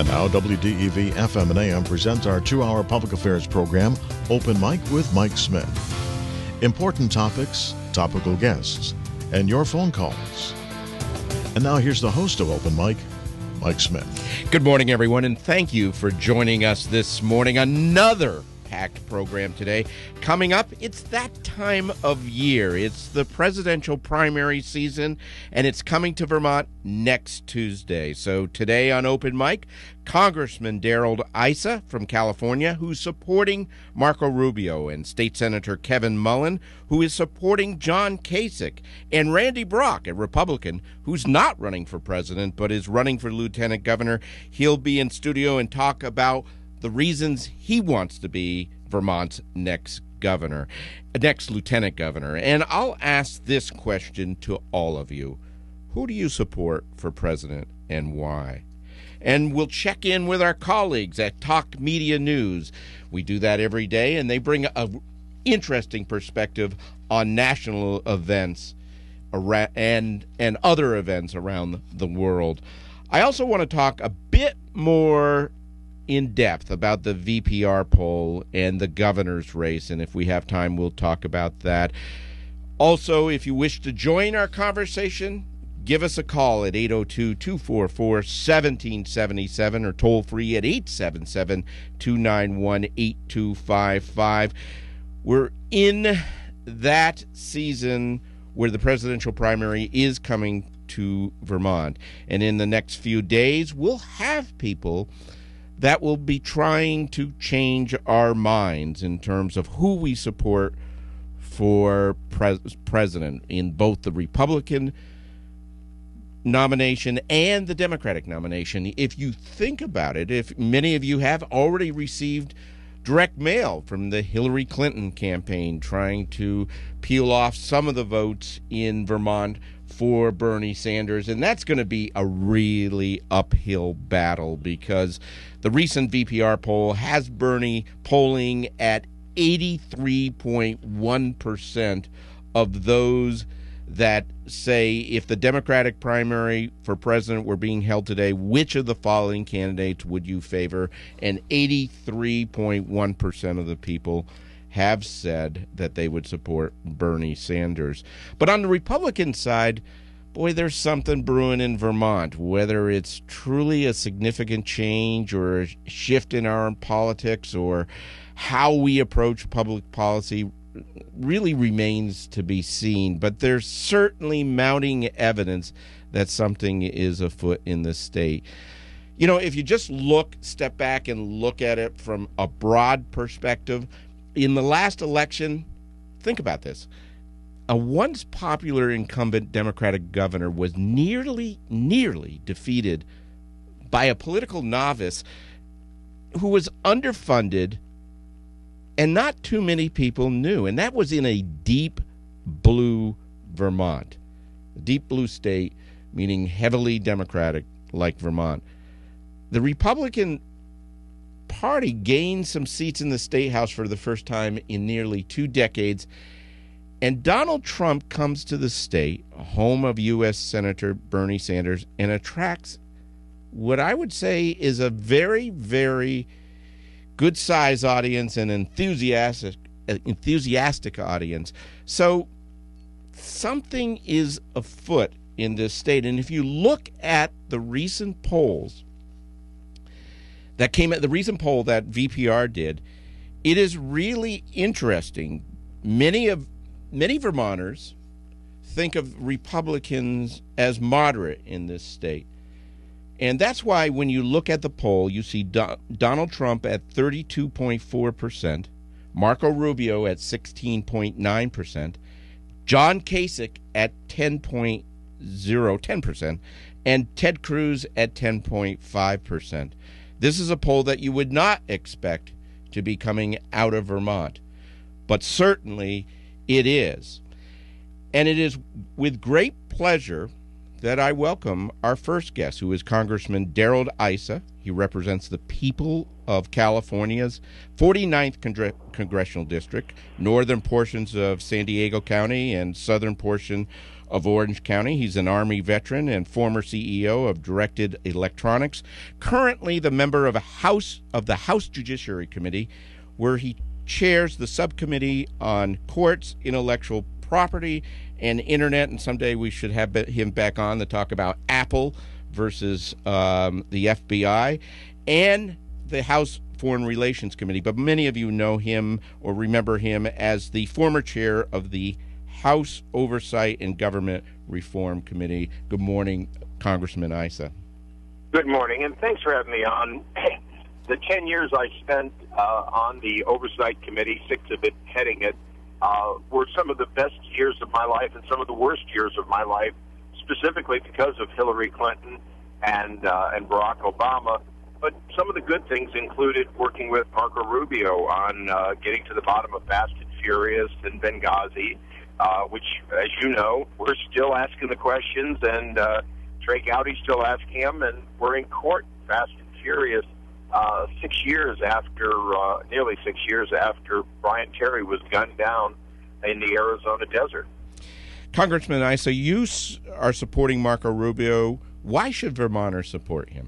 And now WDEV FM and AM presents our 2-hour public affairs program, Open Mic with Mike Smith. Important topics, topical guests, and your phone calls. And now here's the host of Open Mic, Mike Smith. Good morning, everyone, and thank you for joining us this morning. Another packed program today. Coming up, it's that time of year. It's the presidential primary season, and it's coming to Vermont next Tuesday. So today on Open Mic, Congressman Darrell Issa from California, who's supporting Marco Rubio, and State Senator Kevin Mullin, who is supporting John Kasich, and Randy Brock, a Republican, who's not running for president but is running for lieutenant governor. He'll be in studio and talk about the reasons he wants to be Vermont's next lieutenant governor. And I'll ask this question to all of you. Who do you support for president and why? And we'll check in with our colleagues at Talk Media News. We do that every day, and they bring an interesting perspective on national events and other events around the world. I also want to talk a bit more in depth about the VPR poll and the governor's race, and if we have time, we'll talk about that. Also, if you wish to join our conversation, give us a call at 802-244-1777 or toll free at 877-291-8255. We're in that season where the presidential primary is coming to Vermont, and in the next few days, we'll have people that will be trying to change our minds in terms of who we support for president in both the Republican nomination and the Democratic nomination. If you think about it, if many of you have already received direct mail from the Hillary Clinton campaign trying to peel off some of the votes in Vermont for Bernie Sanders, and that's going to be a really uphill battle because the recent VPR poll has Bernie polling at 83.1% of those that say if the Democratic primary for president were being held today, which of the following candidates would you favor? And 83.1% of the people have said that they would support Bernie Sanders. But on the Republican side, boy, there's something brewing in Vermont. Whether it's truly a significant change or a shift in our politics or how we approach public policy really remains to be seen. But there's certainly mounting evidence that something is afoot in the state. You know, if you just step back and look at it from a broad perspective, in the last election, think about this. A once popular incumbent Democratic governor was nearly defeated by a political novice who was underfunded and not too many people knew. And that was in a deep blue Vermont. A deep blue state, meaning heavily Democratic like Vermont. The Republican Party gained some seats in the State House for the first time in nearly 2 decades. And Donald Trump comes to the state, home of U.S. Senator Bernie Sanders, and attracts what I would say is a very, very good-sized audience and enthusiastic audience. So something is afoot in this state. And if you look at the recent polls the recent poll that VPR did, it is really interesting. Many Vermonters think of Republicans as moderate in this state. And that's why when you look at the poll, you see Donald Trump at 32.4%, Marco Rubio at 16.9%, John Kasich at 10%, and Ted Cruz at 10.5%. This is a poll that you would not expect to be coming out of Vermont, but certainly it is. And it is with great pleasure that I welcome our first guest, who is Congressman Darrell Issa. He represents the people of California's 49th congressional district, northern portions of San Diego County and southern portion of Orange County. He's an Army veteran and former CEO of Directed Electronics, currently the member of the House Judiciary Committee, where he chairs the subcommittee on courts, intellectual property, and internet. And someday we should have him back on to talk about Apple versus the FBI and the House Foreign Relations Committee. But many of you know him or remember him as the former chair of the House Oversight and Government Reform Committee. Good morning, Congressman Issa. Good morning, and thanks for having me on. The 10 years I spent on the Oversight Committee, 6 of it heading it, were some of the best years of my life and some of the worst years of my life, specifically because of Hillary Clinton and Barack Obama. But some of the good things included working with Marco Rubio on getting to the bottom of Fast and Furious and Benghazi, which, as you know, we're still asking the questions, and Trey Gowdy's still asking them, and we're in court, Fast and Furious, nearly 6 years after Brian Terry was gunned down in the Arizona desert. Congressman Issa, you are supporting Marco Rubio. Why should Vermonters support him?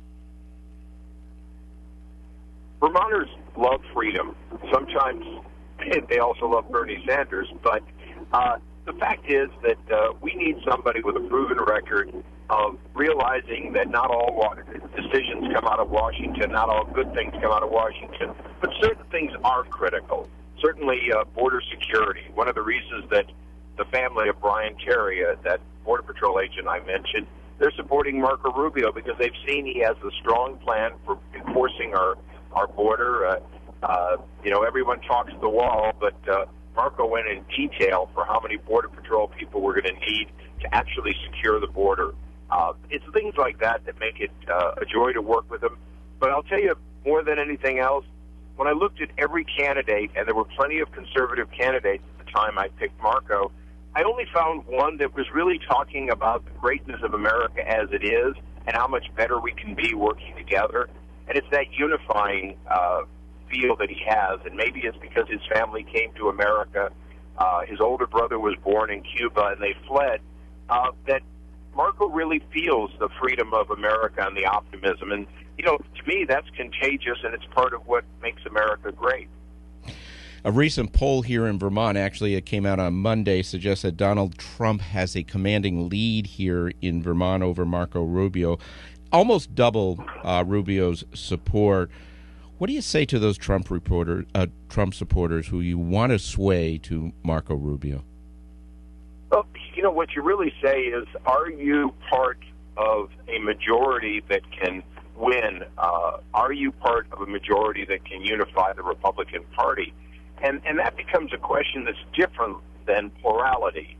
Vermonters love freedom. Sometimes they also love Bernie Sanders, but the fact is that we need somebody with a proven record of realizing that not all decisions come out of Washington, not all good things come out of Washington, but certain things are critical. Certainly border security. One of the reasons that the family of Brian Terry, that Border Patrol agent I mentioned, they're supporting Marco Rubio because they've seen he has a strong plan for enforcing our border. Everyone talks the wall, but Marco went in detail for how many Border Patrol people we're going to need to actually secure the border. It's things like that that make it a joy to work with him. But I'll tell you, more than anything else, when I looked at every candidate, and there were plenty of conservative candidates at the time I picked Marco, I only found one that was really talking about the greatness of America as it is and how much better we can be working together. And it's that unifying feel that he has, and maybe it's because his family came to America. His older brother was born in Cuba, and they fled, that Marco really feels the freedom of America and the optimism. And, to me, that's contagious, and it's part of what makes America great. A recent poll here in Vermont, actually, it came out on Monday, suggests that Donald Trump has a commanding lead here in Vermont over Marco Rubio, almost double Rubio's support. What do you say to those Trump supporters who you want to sway to Marco Rubio? Well, what you really say is, are you part of a majority that can win? Are you part of a majority that can unify the Republican Party? And that becomes a question that's different than plurality.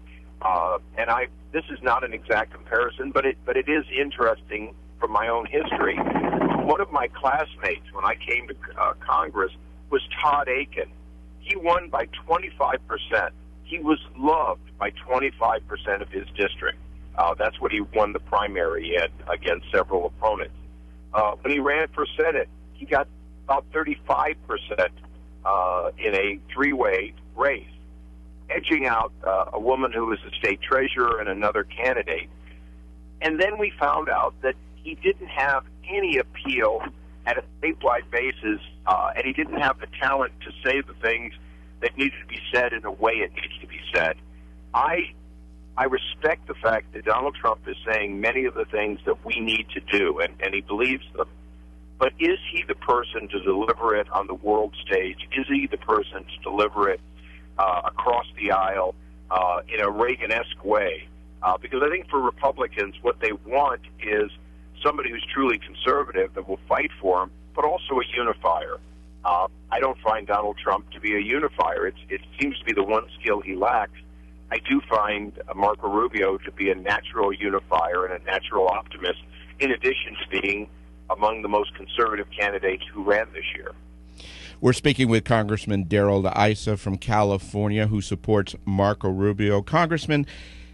This is not an exact comparison, but it is interesting from my own history. One of my classmates when I came to Congress was Todd Akin. He won by 25%. He was loved by 25% of his district. That's what he won the primary in against several opponents. When he ran for Senate, he got about 35% in a three-way race, edging out a woman who was a state treasurer and another candidate. And then we found out that he didn't have any appeal at a statewide basis, and he didn't have the talent to say the things that needed to be said in the way it needs to be said. I respect the fact that Donald Trump is saying many of the things that we need to do, and he believes them. But is he the person to deliver it on the world stage? Is he the person to deliver it across the aisle in a Reagan-esque way? Because I think for Republicans, what they want is somebody who's truly conservative that will fight for them, but also a unifier. I don't find Donald Trump to be a unifier. It seems to be the one skill he lacks. I do find Marco Rubio to be a natural unifier and a natural optimist, in addition to being among the most conservative candidates who ran this year. We're speaking with Congressman Darrell Issa from California, who supports Marco Rubio. Congressman,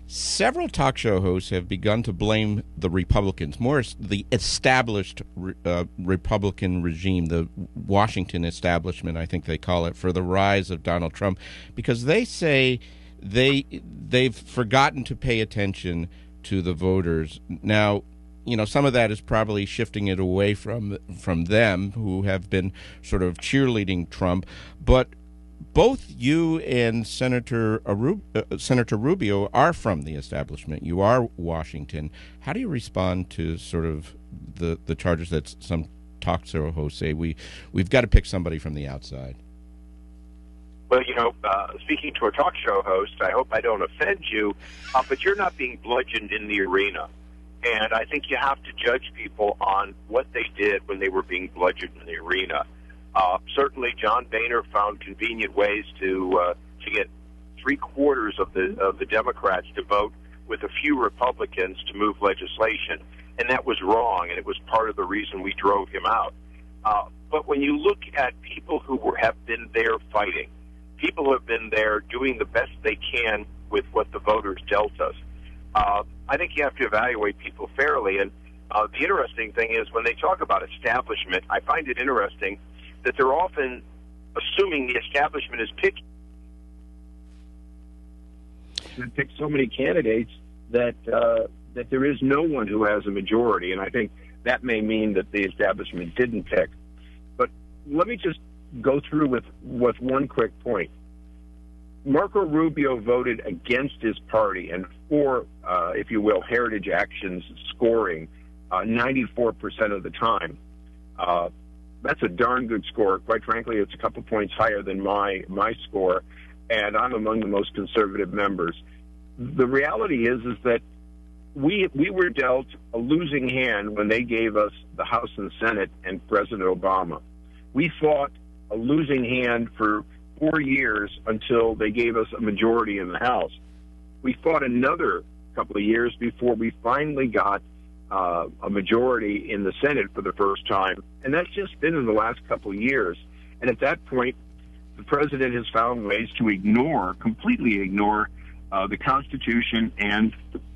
Several talk show hosts have begun to blame the Republicans, more the established Republican regime, the Washington establishment, I think they call it, for the rise of Donald Trump, because they say they've forgotten to pay attention to the voters. Now, some of that is probably shifting it away from them, who have been sort of cheerleading Trump, but both you and Senator Rubio are from the establishment. You are Washington. How do you respond to sort of the charges that some talk show hosts say we've got to pick somebody from the outside? Well, speaking to a talk show host, I hope I don't offend you, but you're not being bludgeoned in the arena. And I think you have to judge people on what they did when they were being bludgeoned in the arena. Certainly, John Boehner found convenient ways to get 3/4 of the Democrats to vote with a few Republicans to move legislation, and that was wrong, and it was part of the reason we drove him out. But when you look at people who have been there fighting, people who have been there doing the best they can with what the voters dealt us, I think you have to evaluate people fairly. And the interesting thing is, when they talk about establishment, I find it interesting that they're often assuming the establishment is picky. And pick so many candidates that there is no one who has a majority, and I think that may mean that the establishment didn't pick. But let me just go through with one quick point. Marco Rubio voted against his party and for, if you will, Heritage Action's scoring 94% of the time. That's a darn good score. Quite frankly, it's a couple points higher than my score, and I'm among the most conservative members. The reality is that we were dealt a losing hand when they gave us the House and Senate and President Obama. We fought a losing hand for 4 years until they gave us a majority in the House. We fought another couple of years before we finally got a majority in the Senate for the first time, and that's just been in the last couple of years. And at that point, the president has found ways to completely ignore the Constitution and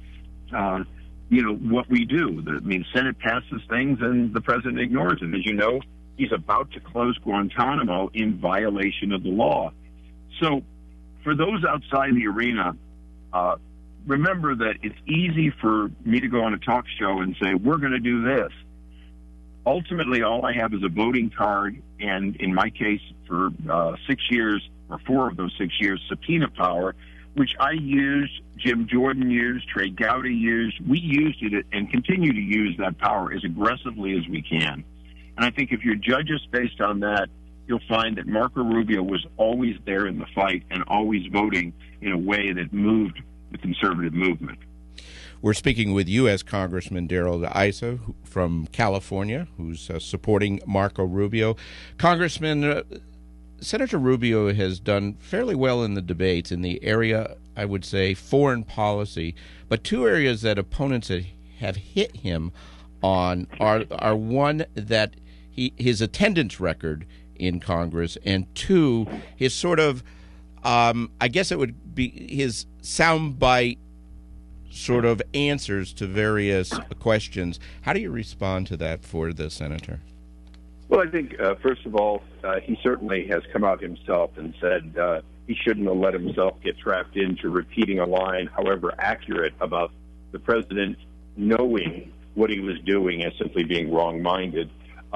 what we do. Senate passes things and the president ignores it. As you know, he's about to close Guantanamo in violation of the law. So for those outside the arena, remember that it's easy for me to go on a talk show and say, we're going to do this. Ultimately, all I have is a voting card, and in my case, for 6 years, or 4 of those 6 years, subpoena power, which I used, Jim Jordan used, Trey Gowdy used. We used it and continue to use that power as aggressively as we can. And I think if you judge us based on that, you'll find that Marco Rubio was always there in the fight and always voting in a way that moved the conservative movement. We're speaking with U.S. Congressman Darrell Issa from California, who's supporting Marco Rubio. Congressman, Senator Rubio has done fairly well in the debates in the area, I would say, foreign policy, but 2 areas that opponents have hit him on are one, that his attendance record in Congress, and 2, his sort of, I guess it would be his soundbite sort of answers to various questions. How do you respond to that for the senator? Well, I think, first of all, he certainly has come out himself and said he shouldn't have let himself get trapped into repeating a line, however accurate, about the president knowing what he was doing and simply being wrong-minded.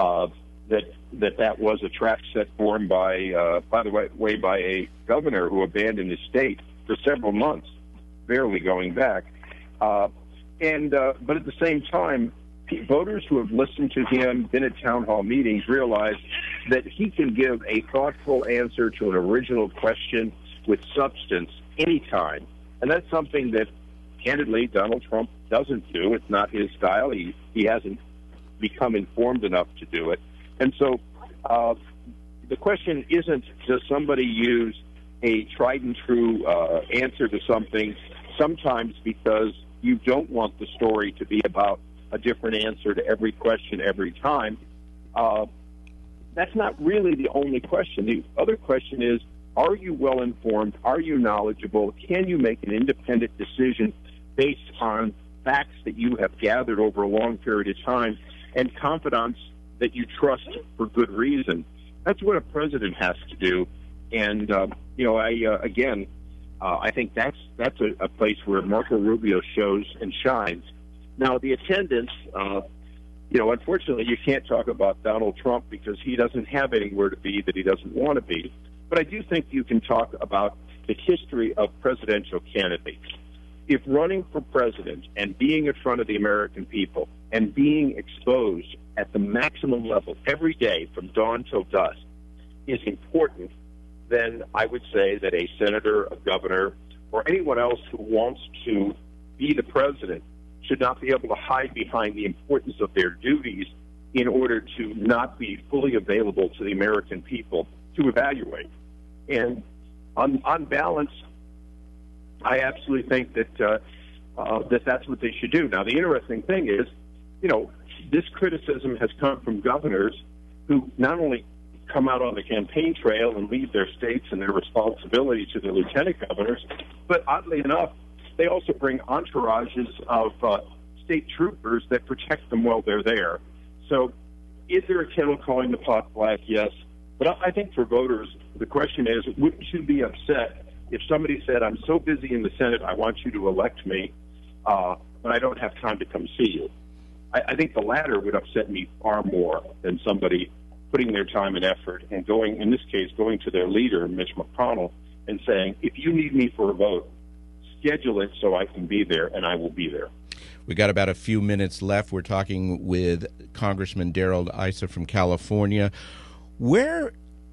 That was a trap set for him by the way, by a governor who abandoned his state for several months, barely going back. But at the same time, voters who have listened to him, been at town hall meetings, realize that he can give a thoughtful answer to an original question with substance anytime. And that's something that, candidly, Donald Trump doesn't do. It's not his style. He hasn't become informed enough to do it. And so the question isn't, does somebody use a tried and true answer to something, sometimes because you don't want the story to be about a different answer to every question every time. That's not really the only question. The other question is, are you well informed? Are you knowledgeable? Can you make an independent decision based on facts that you have gathered over a long period of time and confidants that you trust for good reason. That's what a president has to do. And, I think that's a place where Marco Rubio shows and shines. Now, the attendance, unfortunately, you can't talk about Donald Trump because he doesn't have anywhere to be that he doesn't want to be. But I do think you can talk about the history of presidential candidates. If running for president and being in front of the American people and being exposed at the maximum level every day from dawn till dusk is important, then I would say that a senator, a governor, or anyone else who wants to be the president should not be able to hide behind the importance of their duties in order to not be fully available to the American people to evaluate. And on balance, I absolutely think that that's what they should do. Now, the interesting thing is, this criticism has come from governors who not only come out on the campaign trail and leave their states and their responsibility to the lieutenant governors, but oddly enough, they also bring entourages of state troopers that protect them while they're there. So is there a kettle calling the pot black? Yes. But I think for voters, the question is, wouldn't you be upset if somebody said, I'm so busy in the Senate, I want you to elect me, but I don't have time to come see you? I think the latter would upset me far more than somebody putting their time and effort and going, in this case, going to their leader, Mitch McConnell, and saying, if you need me for a vote, schedule it so I can be there, and I will be there. We got about a few minutes left. We're talking with Congressman Darrell Issa from California. One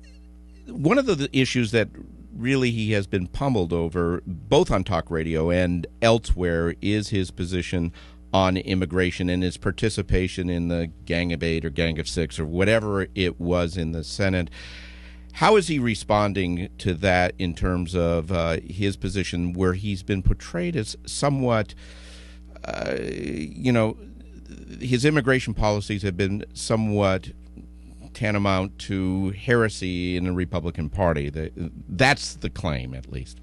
of the issues that really he has been pummeled over, both on talk radio and elsewhere, is his position on immigration and his participation in the Gang of Eight or Gang of Six or whatever it was in the Senate. How is he responding to that in terms of his position, where he's been portrayed as somewhat, his immigration policies have been somewhat tantamount to heresy in the Republican Party? That's the claim, at least.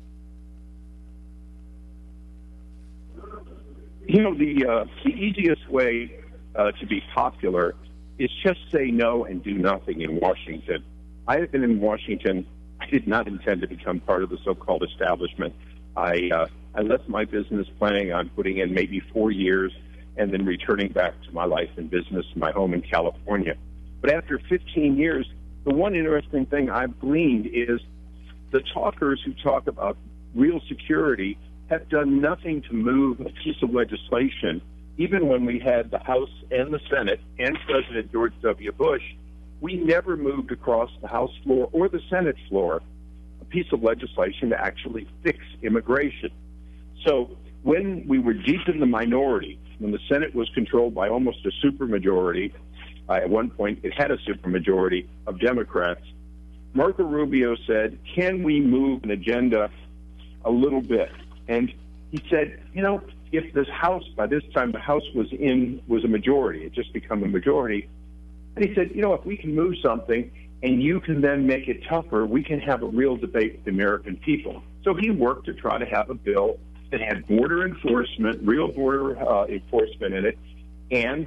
The easiest way to be popular is just say no and do nothing in Washington. I have been in Washington. I did not intend to become part of the so-called establishment. I left my business planning on putting in maybe 4 years and then returning back to my life and business, my home in California. But after 15 years, the one interesting thing I've gleaned is the talkers who talk about real security have done nothing to move a piece of legislation. Even when we had the House and the Senate and President George W. Bush, we never moved across the House floor or the Senate floor a piece of legislation to actually fix immigration. So when we were deep in the minority, when the Senate was controlled by almost a supermajority, at one point it had a supermajority of Democrats, Marco Rubio said, can we move an agenda a little bit? And he said, if this House, by this time the House was a majority, it just become a majority. And he said, if we can move something and you can then make it tougher, we can have a real debate with the American people. So he worked to try to have a bill that had border enforcement, real border enforcement in it, and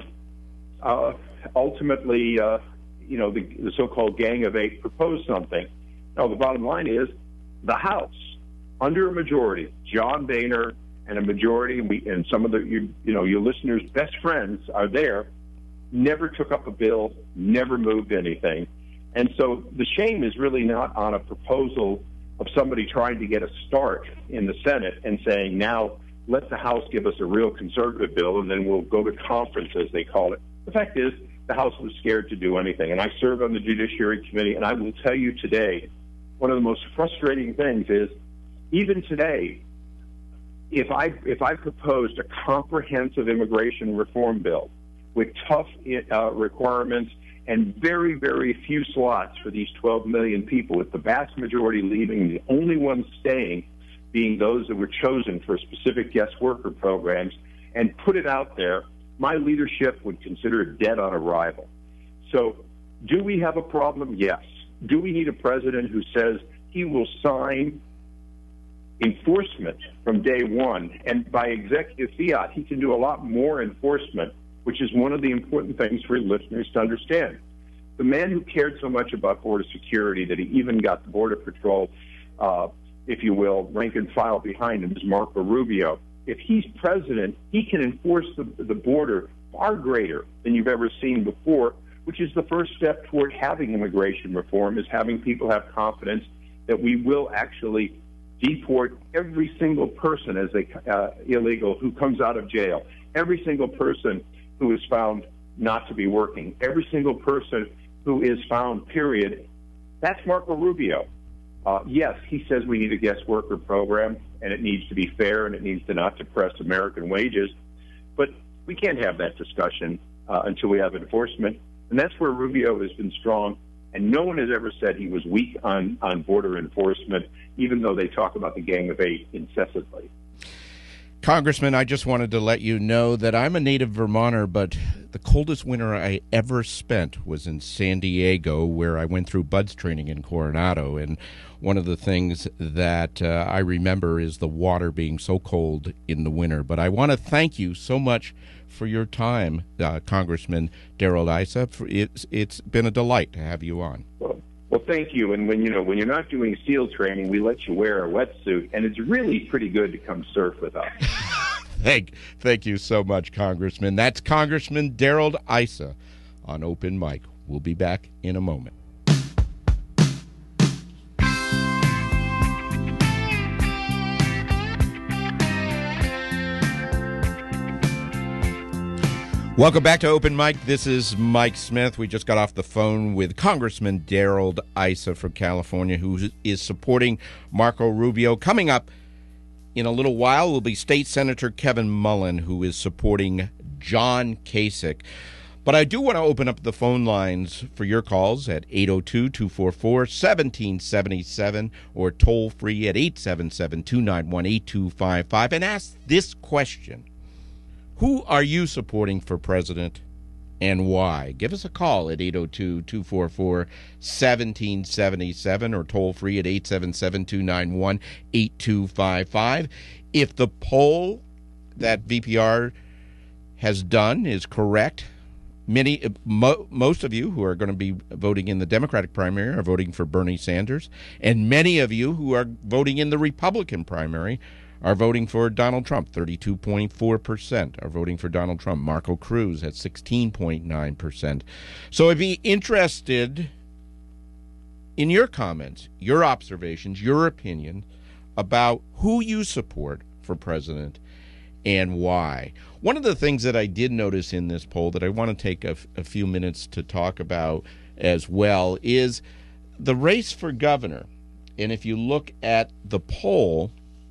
ultimately, the so-called Gang of Eight proposed something. Now, the bottom line is the House, under a majority, John Boehner and a majority, and some of your listeners' best friends are there, never took up a bill, never moved anything. And so the shame is really not on a proposal of somebody trying to get a start in the Senate and saying, now let the House give us a real conservative bill and then we'll go to conference, as they call it. The fact is, the House was scared to do anything. And I serve on the Judiciary Committee, and I will tell you today, one of the most frustrating things is, even today, if I proposed a comprehensive immigration reform bill with tough requirements and very, very few slots for these 12 million people, with the vast majority leaving, the only ones staying being those that were chosen for specific guest worker programs, and put it out there, my leadership would consider it dead on arrival. So do we have a problem? Yes. Do we need a president who says he will sign enforcement from day one. And by executive fiat, he can do a lot more enforcement, which is one of the important things for listeners to understand. The man who cared so much about border security that he even got the Border Patrol, if you will, rank and file behind him is Marco Rubio. If he's president, he can enforce the border far greater than you've ever seen before, which is the first step toward having immigration reform, is having people have confidence that we will actually deport every single person as illegal who comes out of jail, every single person who is found not to be working, every single person who is found, period. That's Marco Rubio. Yes, he says we need a guest worker program, and it needs to be fair, and it needs to not depress American wages. But we can't have that discussion until we have enforcement. And that's where Rubio has been strong. And no one has ever said he was weak on border enforcement, even though they talk about the Gang of Eight incessantly. Congressman, I just wanted to let you know that I'm a native Vermonter, but the coldest winter I ever spent was in San Diego, where I went through BUD/S training in Coronado. And one of the things that I remember is the water being so cold in the winter. But I want to thank you so much for your time, Congressman Darrell Issa. It's been a delight to have you on. Well, thank you. And when you're not doing SEAL training, we let you wear a wetsuit, and it's really pretty good to come surf with us. Thank you so much, Congressman. That's Congressman Darrell Issa on Open Mic. We'll be back in a moment. Welcome back to Open Mic. This is Mike Smith. We just got off the phone with Congressman Darrell Issa from California, who is supporting Marco Rubio. Coming up in a little while will be State Senator Kevin Mullen, who is supporting John Kasich. But I do want to open up the phone lines for your calls at 802-244-1777 or toll free at 877-291-8255 and ask this question. Who are you supporting for president and why? Give us a call at 802-244-1777 or toll free at 877-291-8255. If the poll that VPR has done is correct, most of you who are going to be voting in the Democratic primary are voting for Bernie Sanders, and many of you who are voting in the Republican primary are voting for Donald Trump. 32.4% are voting for Donald Trump. Marco Cruz at 16.9%. So I'd be interested in your comments, your observations, your opinion about who you support for president and why. One of the things that I did notice in this poll that I want to take a few minutes to talk about as well is the race for governor. And if you look at the poll,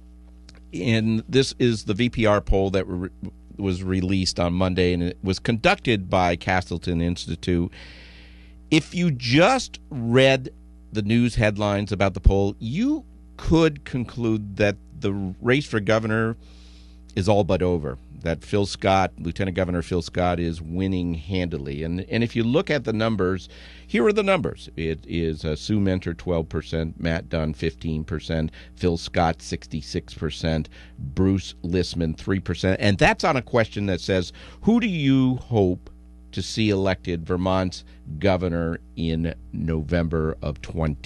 and this is the VPR poll that was released on Monday, and it was conducted by Castleton Institute. If you just read the news headlines about the poll, you could conclude that the race for governor is all but over, that Phil Scott, Lieutenant Governor Phil Scott, is winning handily. And if you look at the numbers, here are the numbers. It is Sue Mentor 12%, Matt Dunn 15%, Phil Scott 66%, Bruce Lissman 3%. And that's on a question that says, who do you hope to see elected Vermont's governor in November of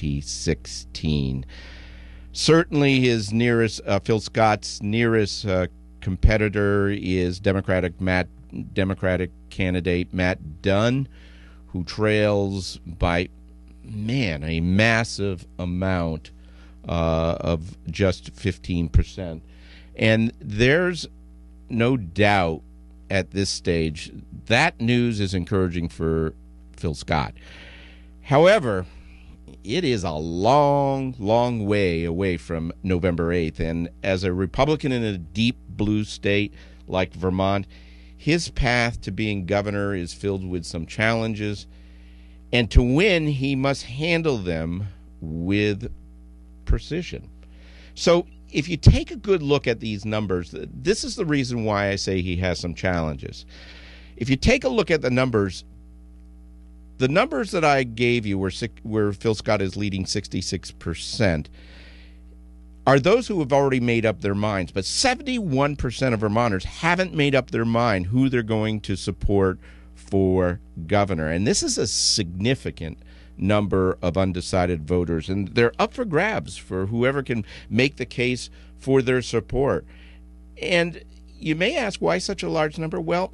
2016? Certainly his nearest, Phil Scott's nearest competitor is Democratic candidate Matt Dunn, who trails by, a massive amount of just 15%. And there's no doubt at this stage that news is encouraging for Phil Scott. However, it is a long, long way away from November 8th. And as a Republican in a deep blue state like Vermont, his path to being governor is filled with some challenges. And to win, he must handle them with precision. So if you take a good look at these numbers, this is the reason why I say he has some challenges. If you take a look at the numbers that I gave you where Phil Scott is leading 66% are those who have already made up their minds. But 71% of Vermonters haven't made up their mind who they're going to support for governor. And this is a significant number of undecided voters. And they're up for grabs for whoever can make the case for their support. And you may ask, why such a large number? Well,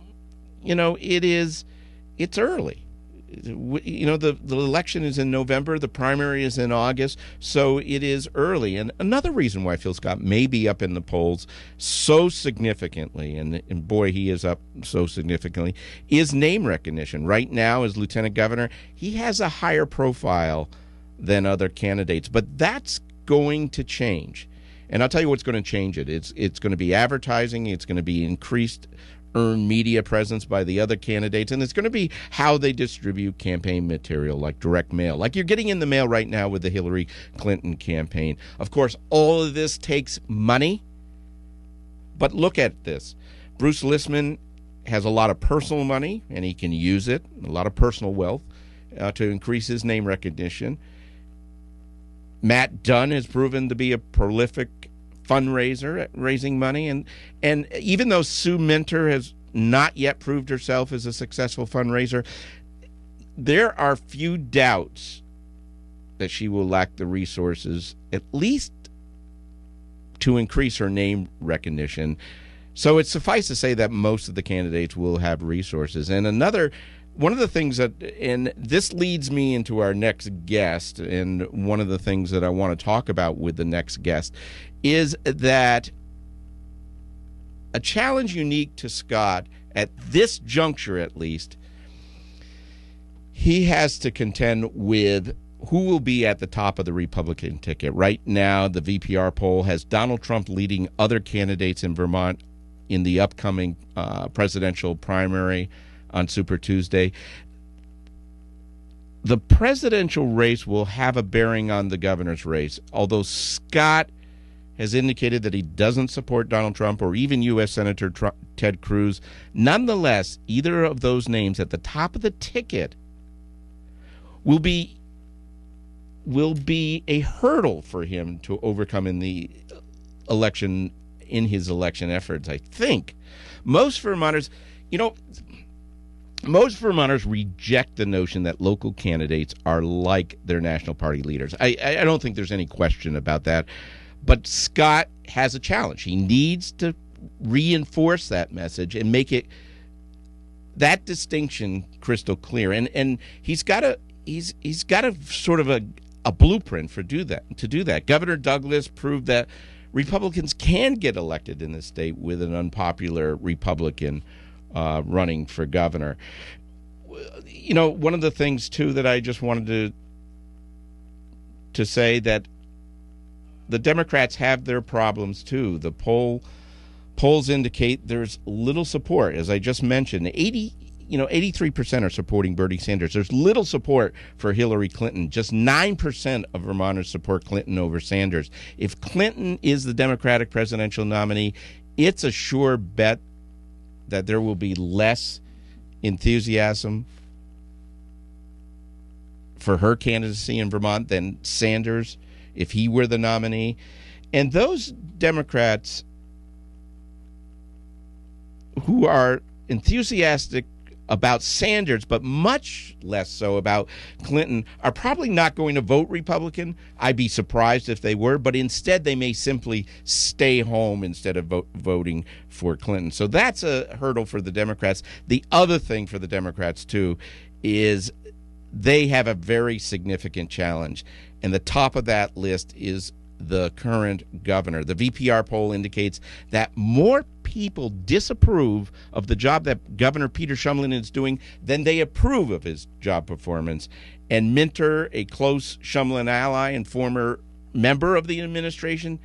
it's early. The election is in November, the primary is in August, so it is early. And another reason why Phil Scott may be up in the polls so significantly, and boy, he is up so significantly, is name recognition. Right now, as lieutenant governor, he has a higher profile than other candidates, but that's going to change. And I'll tell you what's going to change it. It's going to be advertising, it's going to be increased earned media presence by the other candidates, and it's going to be how they distribute campaign material, like direct mail, like you're getting in the mail right now with the Hillary Clinton campaign. Of course, all of this takes money, but look at this. Bruce Listman has a lot of personal money, and he can use it, a lot of personal wealth, to increase his name recognition. Matt Dunn has proven to be a prolific fundraiser at raising money, and even though Sue Minter has not yet proved herself as a successful fundraiser, there are few doubts that she will lack the resources, at least to increase her name recognition. So it's suffice to say that most of the candidates will have resources. And one of the things and this leads me into our next guest, and one of the things that I want to talk about with the next guest is that a challenge unique to Scott at this juncture, at least, he has to contend with who will be at the top of the Republican ticket. Right now, the VPR poll has Donald Trump leading other candidates in Vermont in the upcoming presidential primary on Super Tuesday. The presidential race will have a bearing on the governor's race, although Scott has indicated that he doesn't support Donald Trump or even U.S. Senator Ted Cruz. Nonetheless, either of those names at the top of the ticket will be a hurdle for him to overcome in his election efforts, I think. Most Vermonters reject the notion that local candidates are like their national party leaders. I don't think there's any question about that. But Scott has a challenge. He needs to reinforce that message and make that distinction crystal clear. And he's got a sort of a blueprint to do that. Governor Douglas proved that Republicans can get elected in the state with an unpopular Republican running for governor. One of the things too that I just wanted to say, that the Democrats have their problems too. The polls indicate there's little support, as I just mentioned. 83% are supporting Bernie Sanders. There's little support for Hillary Clinton. Just 9% of Vermonters support Clinton over Sanders. If Clinton is the Democratic presidential nominee, it's a sure bet that there will be less enthusiasm for her candidacy in Vermont than Sanders if he were the nominee. And those Democrats who are enthusiastic about Sanders, but much less so about Clinton, are probably not going to vote Republican. I'd be surprised if they were, but instead they may simply stay home instead of voting for Clinton. So that's a hurdle for the Democrats. The other thing for the Democrats, too, is they have a very significant challenge. And the top of that list is the current governor. The VPR poll indicates that more people disapprove of the job that Governor Peter Shumlin is doing than they approve of his job performance. And Minter, a close Shumlin ally and former member of the administration,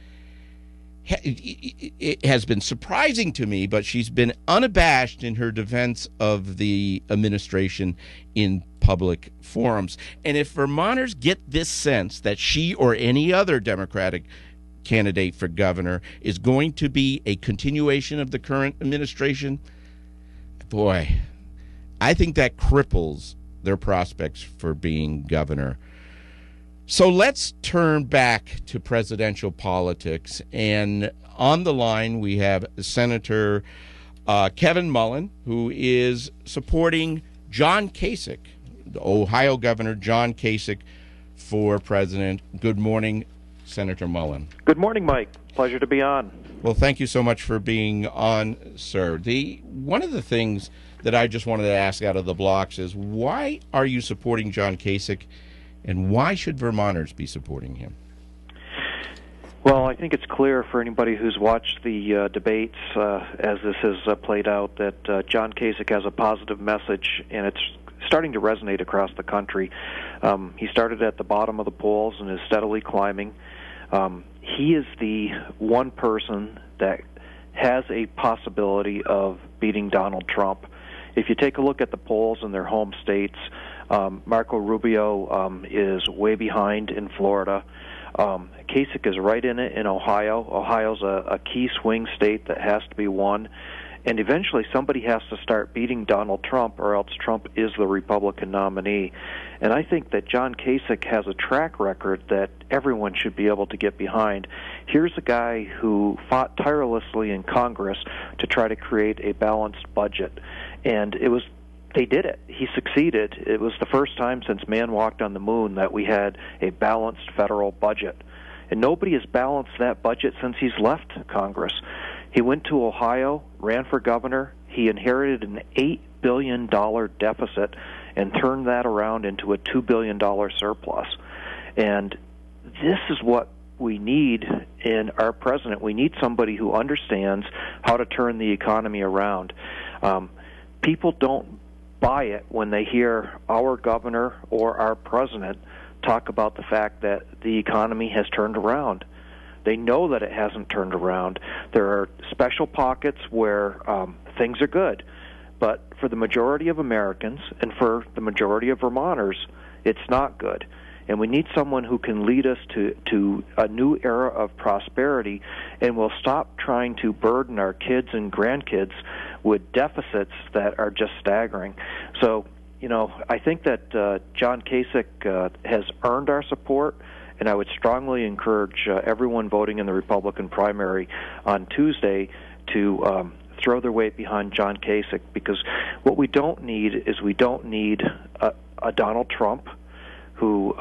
it has been surprising to me, but she's been unabashed in her defense of the administration in public forums. And if Vermonters get this sense that she or any other Democratic candidate for governor is going to be a continuation of the current administration, boy, I think that cripples their prospects for being governor. So let's turn back to presidential politics. And on the line, we have Senator Kevin Mullin, who is supporting John Kasich, the Ohio Governor John Kasich, for president. Good morning, Senator Mullin. Good morning, Mike. Pleasure to be on. Well, thank you so much for being on, sir. One of the things that I just wanted to ask out of the blocks is, why are you supporting John Kasich, and why should Vermonters be supporting him? Well, I think it's clear for anybody who's watched the debates as this has played out that John Kasich has a positive message, and it's starting to resonate across the country. He started at the bottom of the polls and is steadily climbing. He is the one person that has a possibility of beating Donald Trump. If you take a look at the polls in their home states, Marco Rubio is way behind in Florida. Kasich is right in it in Ohio. Ohio's a key swing state that has to be won. And eventually somebody has to start beating Donald Trump, or else Trump is the Republican nominee. And I think that John Kasich has a track record that everyone should be able to get behind. Here's a guy who fought tirelessly in Congress to try to create a balanced budget. And they did it. He succeeded. It was the first time since man walked on the moon that we had a balanced federal budget. And nobody has balanced that budget since he's left Congress. He went to Ohio, ran for governor. He inherited an $8 billion deficit and turned that around into a $2 billion surplus. And this is what we need in our president. We need somebody who understands how to turn the economy around. People don't buy it when they hear our governor or our president talk about the fact that the economy has turned around. They know that it hasn't turned around. There are special pockets where things are good, but for the majority of Americans and for the majority of Vermonters, it's not good. And we need someone who can lead us to a new era of prosperity, and will stop trying to burden our kids and grandkids with deficits that are just staggering. So, I think that John Kasich has earned our support, and I would strongly encourage everyone voting in the Republican primary on Tuesday to throw their weight behind John Kasich, because what we don't need is a Donald Trump who,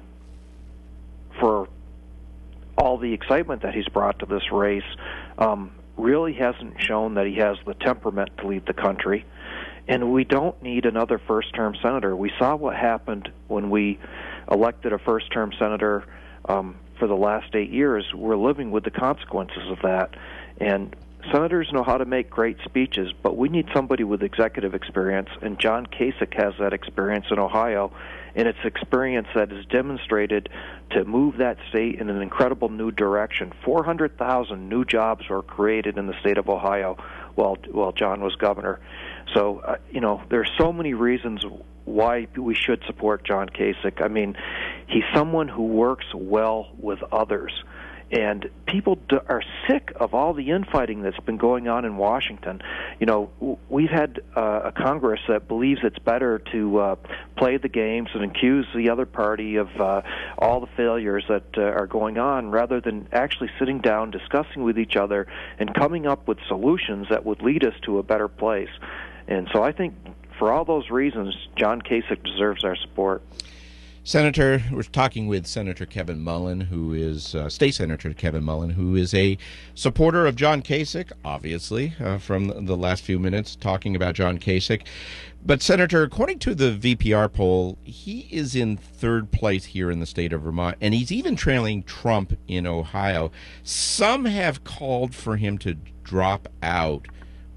for all the excitement that he's brought to this race, really hasn't shown that he has the temperament to lead the country. And we don't need another first-term senator. We saw what happened when we elected a first-term senator for the last 8 years. We're living with the consequences of that. And senators know how to make great speeches, but we need somebody with executive experience, and John Kasich has that experience in Ohio, and it's experience that is demonstrated to move that state in an incredible new direction. 400,000 new jobs were created in the state of Ohio while John was governor. So, there's so many reasons why we should support John Kasich. I mean, he's someone who works well with others. And people are sick of all the infighting that's been going on in Washington. We've had a Congress that believes it's better to play the games and accuse the other party of all the failures that are going on, rather than actually sitting down, discussing with each other, and coming up with solutions that would lead us to a better place. And so I think for all those reasons, John Kasich deserves our support. Senator, we're talking with Senator Kevin Mullin, who is State Senator Kevin Mullin, who is a supporter of John Kasich, obviously, from the last few minutes talking about John Kasich. But, Senator, according to the VPR poll, he is in third place here in the state of Vermont, and he's even trailing Trump in Ohio. Some have called for him to drop out.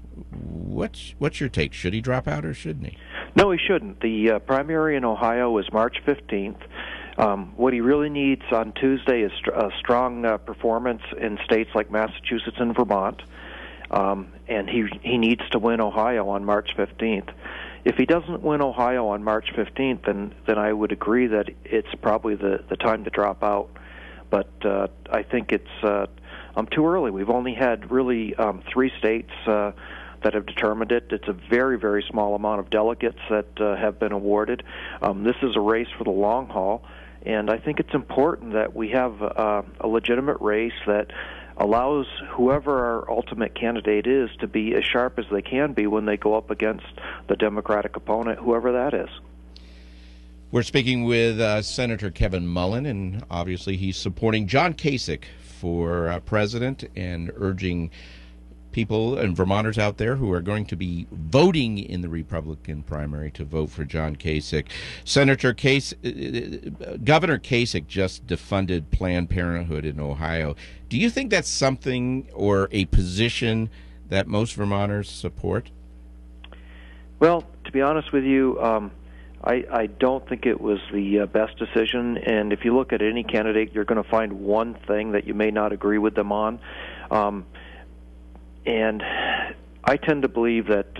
What's your take? Should he drop out or shouldn't he? No, he shouldn't. The primary in Ohio is March 15th. What he really needs on Tuesday is a strong performance in states like Massachusetts and Vermont, and he needs to win Ohio on March 15th. If he doesn't win Ohio on March 15th, then I would agree that it's probably the time to drop out. But I think it's too early. We've only had really 3 states that have determined it. It's a very, very small amount of delegates that have been awarded. This is a race for the long haul, And I think it's important that we have a legitimate race that allows whoever our ultimate candidate is to be as sharp as they can be when they go up against the Democratic opponent, whoever that is. We're speaking with Senator Kevin Mullen, and obviously he's supporting John Kasich for president and urging people and Vermonters out there who are going to be voting in the Republican primary to vote for John Kasich. Governor Kasich just defunded Planned Parenthood in Ohio. Do you think that's something or a position that most Vermonters support? Well, to be honest with you, I don't think it was the best decision. And if you look at any candidate, you're going to find one thing that you may not agree with them on. And I tend to believe that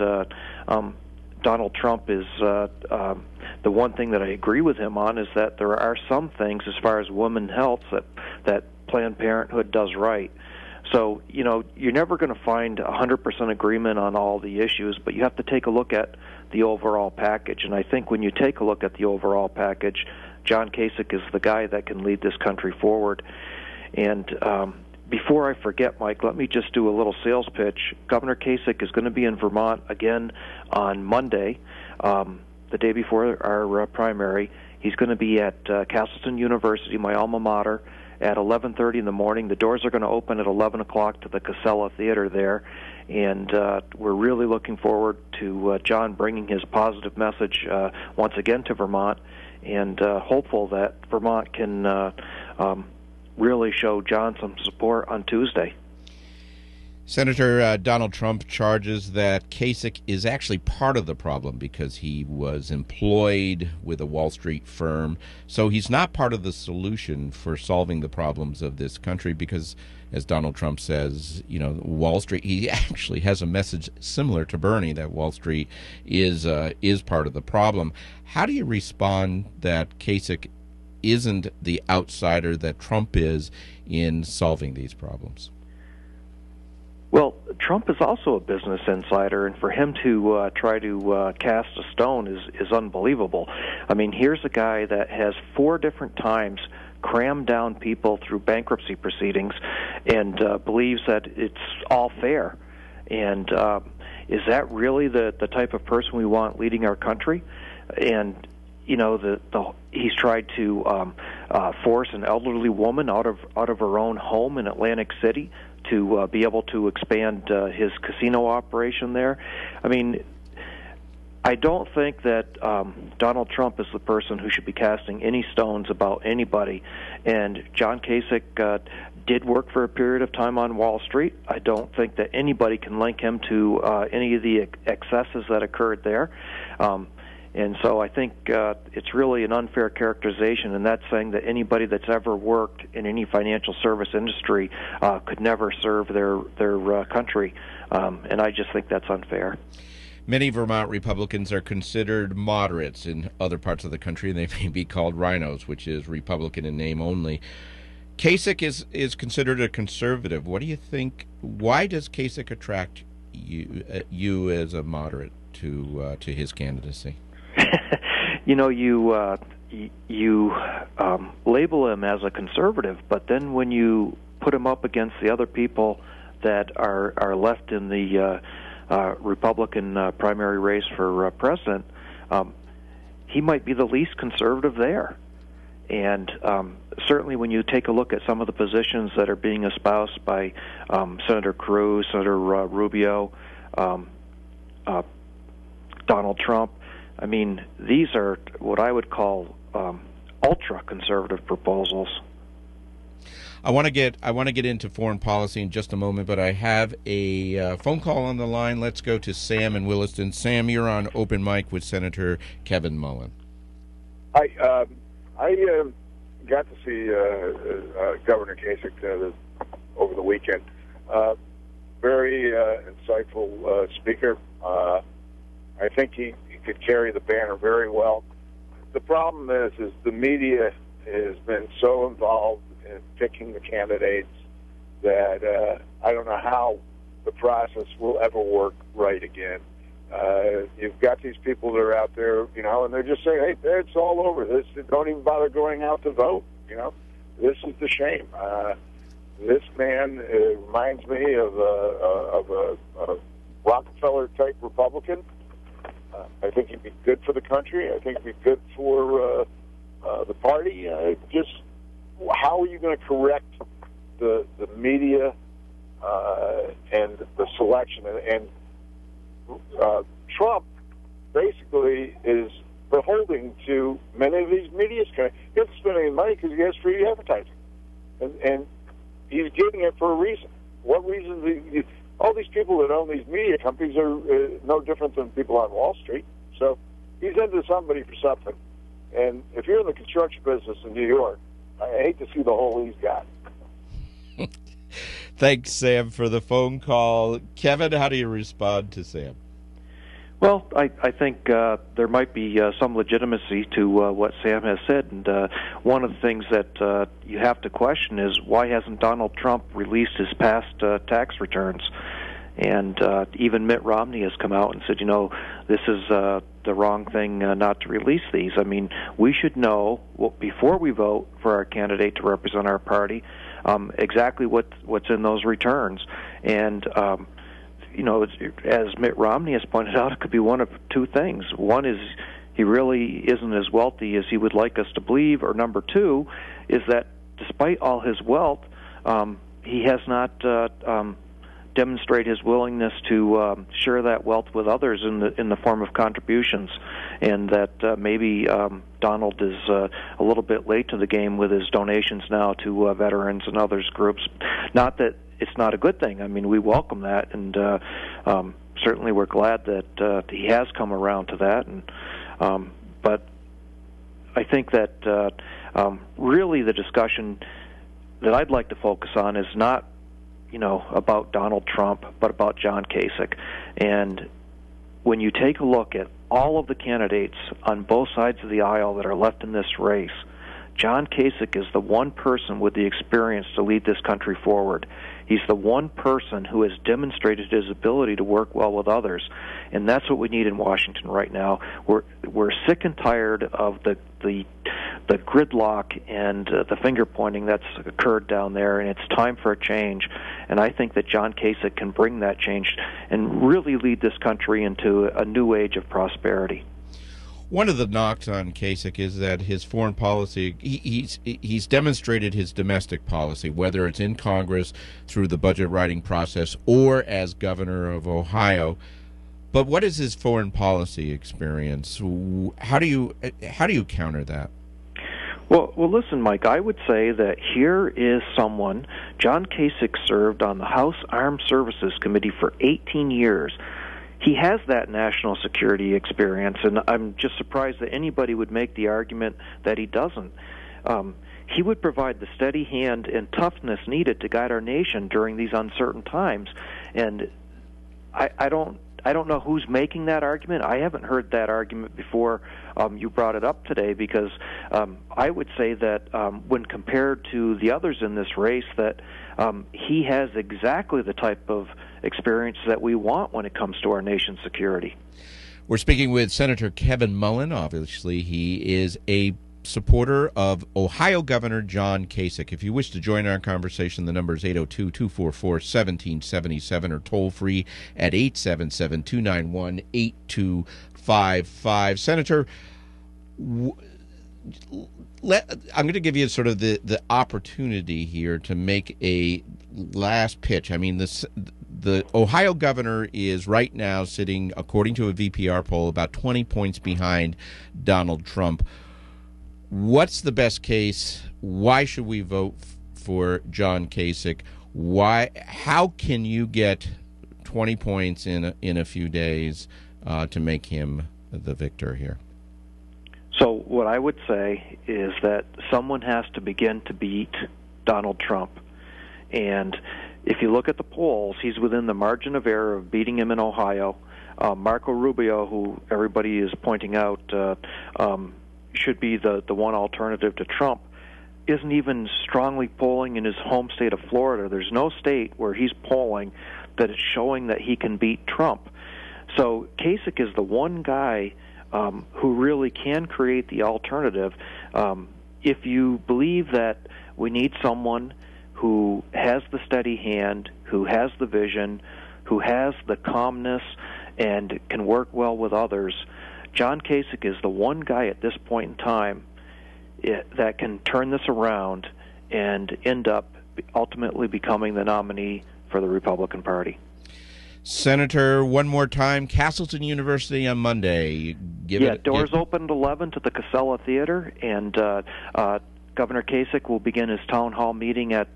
Donald Trump is the one thing that I agree with him on is that there are some things as far as women's health that Planned Parenthood does right. So, you're never going to find 100% agreement on all the issues, but you have to take a look at the overall package. And I think when you take a look at the overall package, John Kasich is the guy that can lead this country forward. And before I forget, Mike, let me just do a little sales pitch. Governor Kasich is going to be in Vermont again on Monday, the day before our primary. He's going to be at Castleton University, my alma mater, at 11:30 in the morning. The doors are going to open at 11 o'clock to the Casella Theater there, and we're really looking forward to John bringing his positive message once again to Vermont, and hopeful that Vermont can really show John some support on Tuesday. Senator Donald Trump charges that Kasich is actually part of the problem because he was employed with a Wall Street firm. So he's not part of the solution for solving the problems of this country because, as Donald Trump says, Wall Street, he actually has a message similar to Bernie that Wall Street is part of the problem. How do you respond that Kasich isn't the outsider that Trump is in solving these problems? Well, Trump is also a business insider, and for him to try to cast a stone is unbelievable. I mean, here's a guy that has 4 different times crammed down people through bankruptcy proceedings and believes that it's all fair. And is that really the type of person we want leading our country? And he's tried to force an elderly woman out of her own home in Atlantic City to be able to expand his casino operation there. I mean, I don't think that Donald Trump is the person who should be casting any stones about anybody. And John Kasich did work for a period of time on Wall Street. I don't think that anybody can link him to any of the excesses that occurred there. And so I think it's really an unfair characterization, and that's saying that anybody that's ever worked in any financial service industry could never serve their country. And I just think that's unfair. Many Vermont Republicans are considered moderates in other parts of the country, and they may be called rhinos, which is Republican in name only. Kasich is considered a conservative. What do you think? Why does Kasich attract you as a moderate to his candidacy? You label him as a conservative, but then when you put him up against the other people that are left in the Republican primary race for president, he might be the least conservative there. And certainly when you take a look at some of the positions that are being espoused by Senator Cruz, Senator Rubio, Donald Trump, I mean, these are what I would call ultra-conservative proposals. I want to get into foreign policy in just a moment, but I have a phone call on the line. Let's go to Sam in Williston. Sam, you're on Open Mic with Senator Kevin Mullen. I got to see Governor Kasich over the weekend. Very insightful speaker. I think he could carry the banner very well. The problem is the media has been so involved in picking the candidates that I don't know how the process will ever work right again. You've got half these people that are out there, and they're just saying, hey, it's all over. This, don't even bother going out to vote. This is the shame. This man reminds me of a Rockefeller-type Republican. I think he'd be good for the country. I think he'd be good for the party. Just how are you going to correct the media and the selection? And Trump basically is beholden to many of these media companies. He doesn't spend any money because he has free advertising, and he's getting it for a reason. What reason? All these people that own these media companies are no different than people on Wall Street. So he's into somebody for something. And if you're in the construction business in New York, I hate to see the hole he's got. Thanks, Sam, for the phone call. Kevin, how do you respond to Sam? Well, I think there might be some legitimacy to what Sam has said, and one of the things that you have to question is why hasn't Donald Trump released his past tax returns? And even Mitt Romney has come out and said, this is the wrong thing not to release these. I mean, we should know before we vote for our candidate to represent our party exactly what's in those returns. And as Mitt Romney has pointed out, it could be one of two things. One is he really isn't as wealthy as he would like us to believe, or number two is that despite all his wealth, he has not demonstrated his willingness to share that wealth with others in the form of contributions, and that maybe Donald is a little bit late to the game with his donations now to veterans and others groups. Not that it's not a good thing. I mean, we welcome that, and certainly we're glad that he has come around to that. And but I think that really the discussion that I'd like to focus on is not, about Donald Trump, but about John Kasich. And when you take a look at all of the candidates on both sides of the aisle that are left in this race, John Kasich is the one person with the experience to lead this country forward. He's the one person who has demonstrated his ability to work well with others, and that's what we need in Washington right now. We're sick and tired of the gridlock and the finger pointing that's occurred down there, and it's time for a change. And I think that John Kasich can bring that change and really lead this country into a new age of prosperity. One of the knocks on Kasich is that his foreign policy, he's demonstrated his domestic policy, whether it's in Congress through the budget writing process or as governor of Ohio. But what is his foreign policy experience? How do you counter that? Well, listen, Mike, I would say that here is someone. John Kasich served on the House Armed Services Committee for 18 years. He has that national security experience, and I'm just surprised that anybody would make the argument that he doesn't. He would provide the steady hand and toughness needed to guide our nation during these uncertain times. And I don't know who's making that argument. I haven't heard that argument before you brought it up today, because I would say that when compared to the others in this race, that he has exactly the type of experience that we want when it comes to our nation's security. We're speaking with Senator Kevin Mullen. Obviously, he is a supporter of Ohio Governor John Kasich. If you wish to join our conversation, the number is 802-244-1777 or toll free at 877-291-8255. Senator, I'm going to give you sort of the opportunity here to make a last pitch. I mean, the Ohio governor is right now sitting, according to a VPR poll, about 20 points behind Donald Trump. What's the best case? Why should we vote for John Kasich? How can you get 20 points in a few days to make him the victor here? So what I would say is that someone has to begin to beat Donald Trump. And if you look at the polls, he's within the margin of error of beating him in Ohio. Marco Rubio, who everybody is pointing out should be the one alternative to Trump, isn't even strongly polling in his home state of Florida. There's no state where he's polling that is showing that he can beat Trump. So Kasich is the one guy who really can create the alternative. If you believe that we need someone who has the steady hand, who has the vision, who has the calmness, and can work well with others, John Kasich is the one guy at this point in time that can turn this around and end up ultimately becoming the nominee for the Republican Party. Senator, one more time, Castleton University on Monday. Doors open at 11 to the Casella Theater, and Governor Kasich will begin his town hall meeting at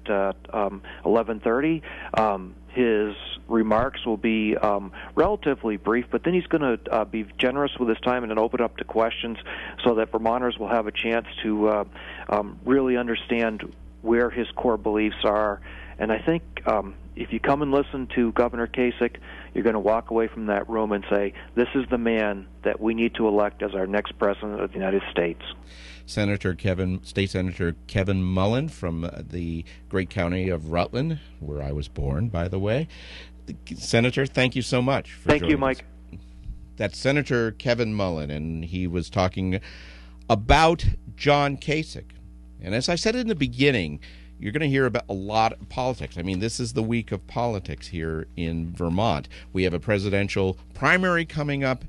11:30. His remarks will be relatively brief, but then he's going to be generous with his time and then open up to questions so that Vermonters will have a chance to really understand where his core beliefs are. And I think if you come and listen to Governor Kasich, you're going to walk away from that room and say, this is the man that we need to elect as our next president of the United States. State Senator Kevin Mullen from the great county of Rutland, where I was born, by the way. Senator, thank you so much for joining us. Mike. That's Senator Kevin Mullen, and he was talking about John Kasich. And as I said in the beginning, you're going to hear about a lot of politics. I mean, this is the week of politics here in Vermont. We have a presidential primary coming up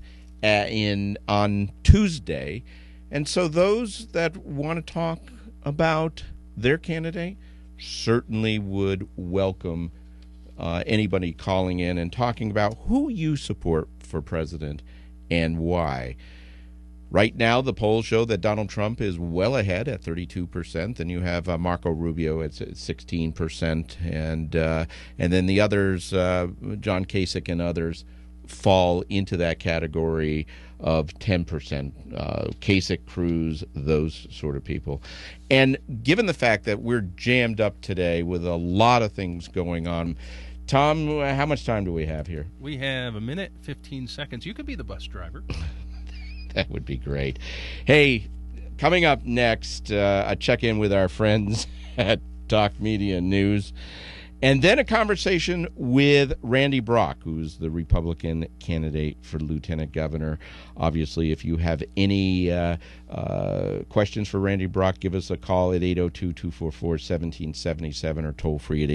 on Tuesday. And so those that want to talk about their candidate certainly would welcome anybody calling in and talking about who you support for president and why. Right now, the polls show that Donald Trump is well ahead at 32%, and you have Marco Rubio at 16%, and then the others, John Kasich and others, fall into that category of 10%. Kasich, Cruz, those sort of people. And given the fact that we're jammed up today with a lot of things going on, Tom, how much time do we have here? We have 1 minute, 15 seconds. You could be the bus driver. That would be great. Hey, coming up next, a check-in with our friends at Talk Media News, and then a conversation with Randy Brock, who's the Republican candidate for lieutenant governor. Obviously, if you have any questions for Randy Brock, give us a call at 802-244-1777 or toll free at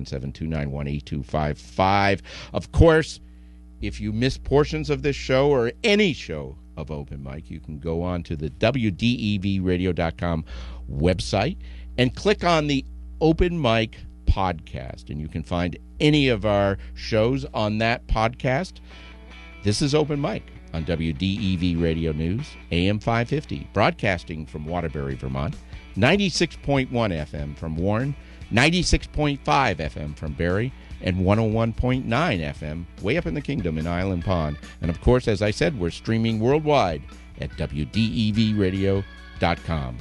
877-291-8255. Of course, if you miss portions of this show or any show of Open Mic, you can go on to the WDEVradio.com website and click on the Open Mic podcast, and you can find any of our shows on that podcast. This is Open Mic on WDEV Radio News, AM 550, broadcasting from Waterbury, Vermont, 96.1 FM from Warren, 96.5 FM from Barrie, and 101.9 FM way up in the kingdom in Island Pond. And of course, as I said, we're streaming worldwide at WDEVradio.com.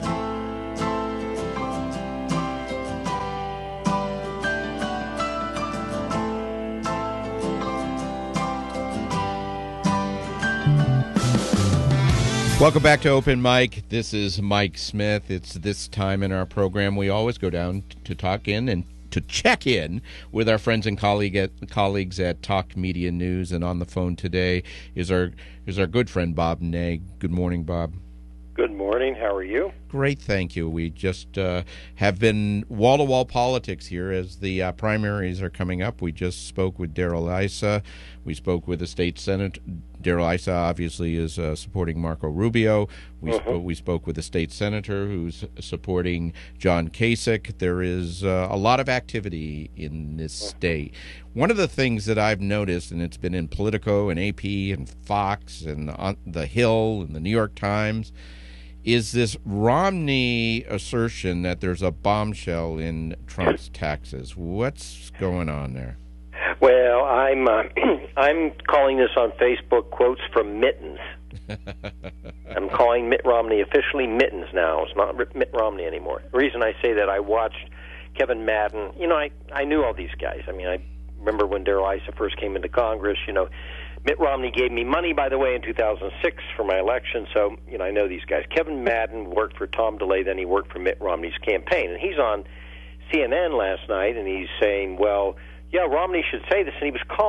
Welcome back to Open Mic. This is Mike Smith. It's this time in our program we always go down to talk in and to check in with our friends and colleagues at Talk Media News. And on the phone today is our good friend Bob Ney. Good morning, Bob. Good morning. How are you? Great, thank you. We just have been wall-to-wall politics here as the primaries are coming up. We just spoke with Darrell Issa. We spoke with the state senate. Darrell Issa obviously is supporting Marco Rubio. We spoke with the state senator who's supporting John Kasich. There is a lot of activity in this state. One of the things that I've noticed, and it's been in Politico and AP and Fox and on The Hill and the New York Times, is this Romney assertion that there's a bombshell in Trump's taxes. What's going on there? Well, I'm calling this on Facebook quotes from Mittens. I'm calling Mitt Romney officially Mittens now. It's not Mitt Romney anymore. The reason I say that, I watched Kevin Madden. You know, I knew all these guys. I mean, I remember when Darrell Issa first came into Congress. You know, Mitt Romney gave me money, by the way, in 2006 for my election, so, you know, I know these guys. Kevin Madden worked for Tom DeLay, then he worked for Mitt Romney's campaign, and he's on CNN last night, and he's saying, well, yeah, Romney should say this, and he was called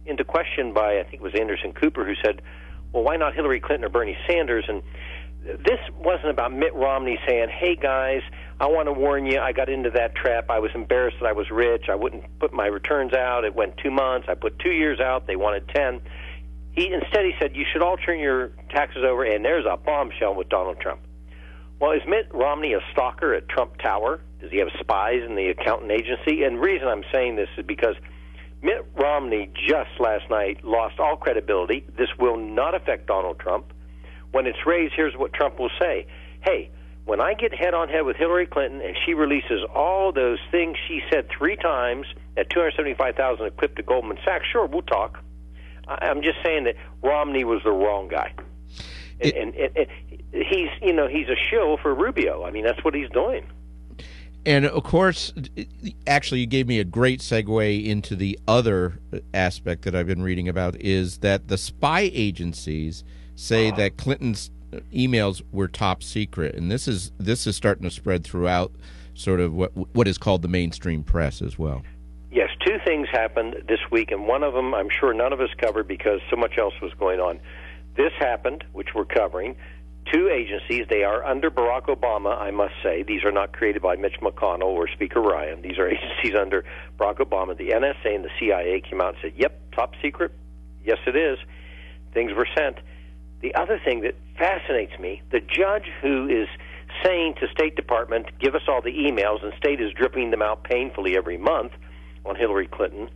into question by, I think it was Anderson Cooper, who said, well, why not Hillary Clinton or Bernie Sanders? And this wasn't about Mitt Romney saying, hey, guys, I want to warn you, I got into that trap. I was embarrassed that I was rich. I wouldn't put my returns out. It went 2 months. I put 2 years out. They wanted 10. Instead, he said, you should all turn your taxes over, and there's a bombshell with Donald Trump. Well, is Mitt Romney a stalker at Trump Tower? Does he have spies in the accountant agency? And the reason I'm saying this is because Mitt Romney just last night lost all credibility. This will not affect Donald Trump. When it's raised, here's what Trump will say. Hey, when I get head-on-head with Hillary Clinton and she releases all those things she said 3 times at $275,000 a clip to Goldman Sachs, sure, we'll talk. I'm just saying that Romney was the wrong guy. And he's, he's a shill for Rubio. I mean, that's what he's doing. And, of course, actually, you gave me a great segue into the other aspect that I've been reading about, is that the spy agencies say that Clinton's emails were top secret. And this is starting to spread throughout sort of what is called the mainstream press as well. Yes, 2 things happened this week, and one of them I'm sure none of us covered because so much else was going on. This happened, which we're covering. 2 agencies, they are under Barack Obama, I must say. These are not created by Mitch McConnell or Speaker Ryan. These are agencies under Barack Obama. The NSA and the CIA came out and said, yep, top secret. Yes, it is. Things were sent. The other thing that fascinates me, the judge who is saying to State Department, give us all the emails, and State is dripping them out painfully every month on Hillary Clinton,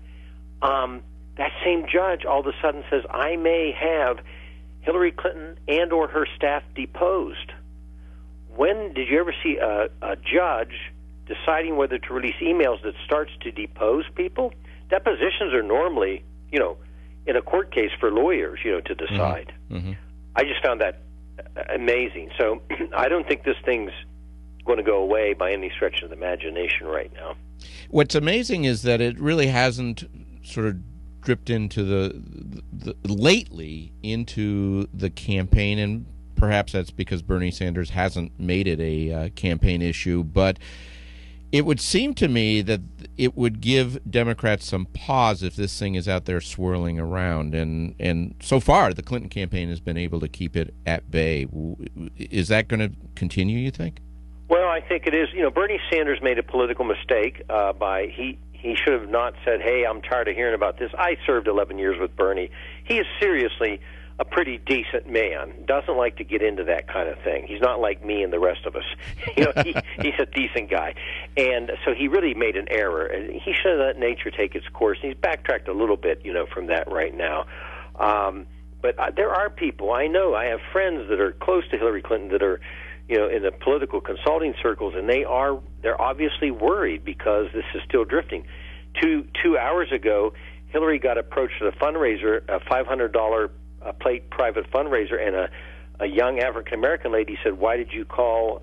that same judge all of a sudden says, I may have Hillary Clinton and or her staff deposed. When did you ever see a judge deciding whether to release emails that starts to depose people? Depositions are normally, in a court case for lawyers, to decide. Mm-hmm. I just found that amazing. So I don't think this thing's going to go away by any stretch of the imagination right now. What's amazing is that it really hasn't sort of dripped into the lately into the campaign, and perhaps that's because Bernie Sanders hasn't made it a campaign issue, but it would seem to me that it would give Democrats some pause if this thing is out there swirling around, and so far the Clinton campaign has been able to keep it at bay. Is that going to continue, you think? Well, I think it is. Bernie Sanders made a political mistake by he should have not said, hey, I'm tired of hearing about this. I served 11 years with Bernie. He is seriously a pretty decent man, doesn't like to get into that kind of thing. He's not like me and the rest of us. He's a decent guy. And so he really made an error. And he should have let nature take its course. And he's backtracked a little bit, from that right now. But there are people, I know, I have friends that are close to Hillary Clinton that are, in the political consulting circles, and they're obviously worried because this is still drifting. Two hours ago, Hillary got approached at a fundraiser, a $500 plate private fundraiser, and a young African American lady said, "Why did you call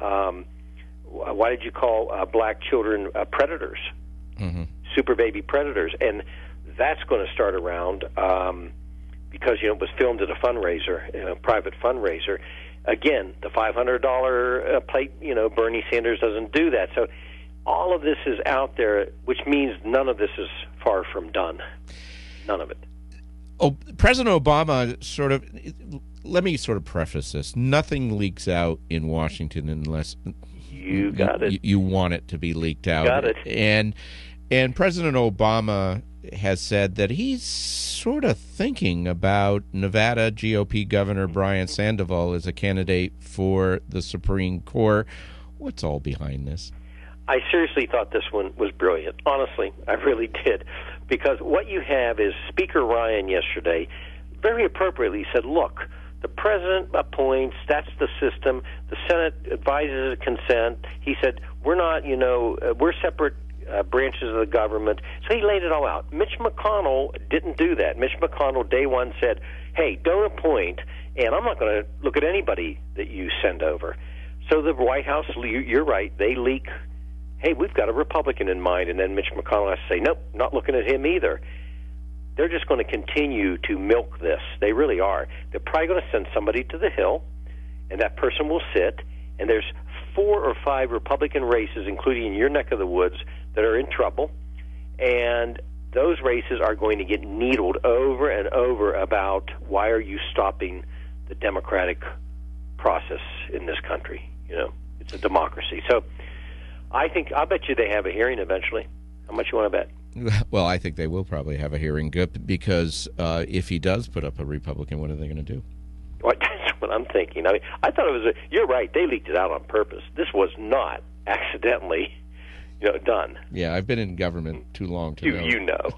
black children predators, super baby predators?" And that's going to start around because it was filmed at a fundraiser, a private fundraiser. Again, the $500 plate, Bernie Sanders doesn't do that. So all of this is out there, which means none of this is far from done. None of it. Oh, President Obama let me preface this. Nothing leaks out in Washington unless you got it. You want it to be leaked out. Got it. And President Obama has said that he's sort of thinking about Nevada GOP Governor Brian Sandoval as a candidate for the Supreme Court. What's all behind this? I seriously thought this one was brilliant. Honestly, I really did. Because what you have is Speaker Ryan yesterday very appropriately said, look, the president appoints, that's the system. The Senate advises consent. He said, we're not, we're separate branches of the government. So he laid it all out. Mitch McConnell didn't do that. Mitch McConnell, day one, said, hey, don't appoint, and I'm not going to look at anybody that you send over. So the White House, you're right, they leak, hey, we've got a Republican in mind, and then Mitch McConnell has to say, nope, not looking at him either. They're just going to continue to milk this. They really are. They're probably going to send somebody to the Hill, and that person will sit, and there's 4 or 5 Republican races, including in your neck of the woods, that are in trouble, and those races are going to get needled over and over about why are you stopping the democratic process in this country. It's a democracy. So I'll bet you they have a hearing eventually. How much you want to bet? Well, I think they will probably have a hearing, because if he does put up a Republican, what are they going to do? Well, that's what I'm thinking. I mean, I thought it was you're right. They leaked it out on purpose. This was not accidentally, done. Yeah, I've been in government too long to know. You know.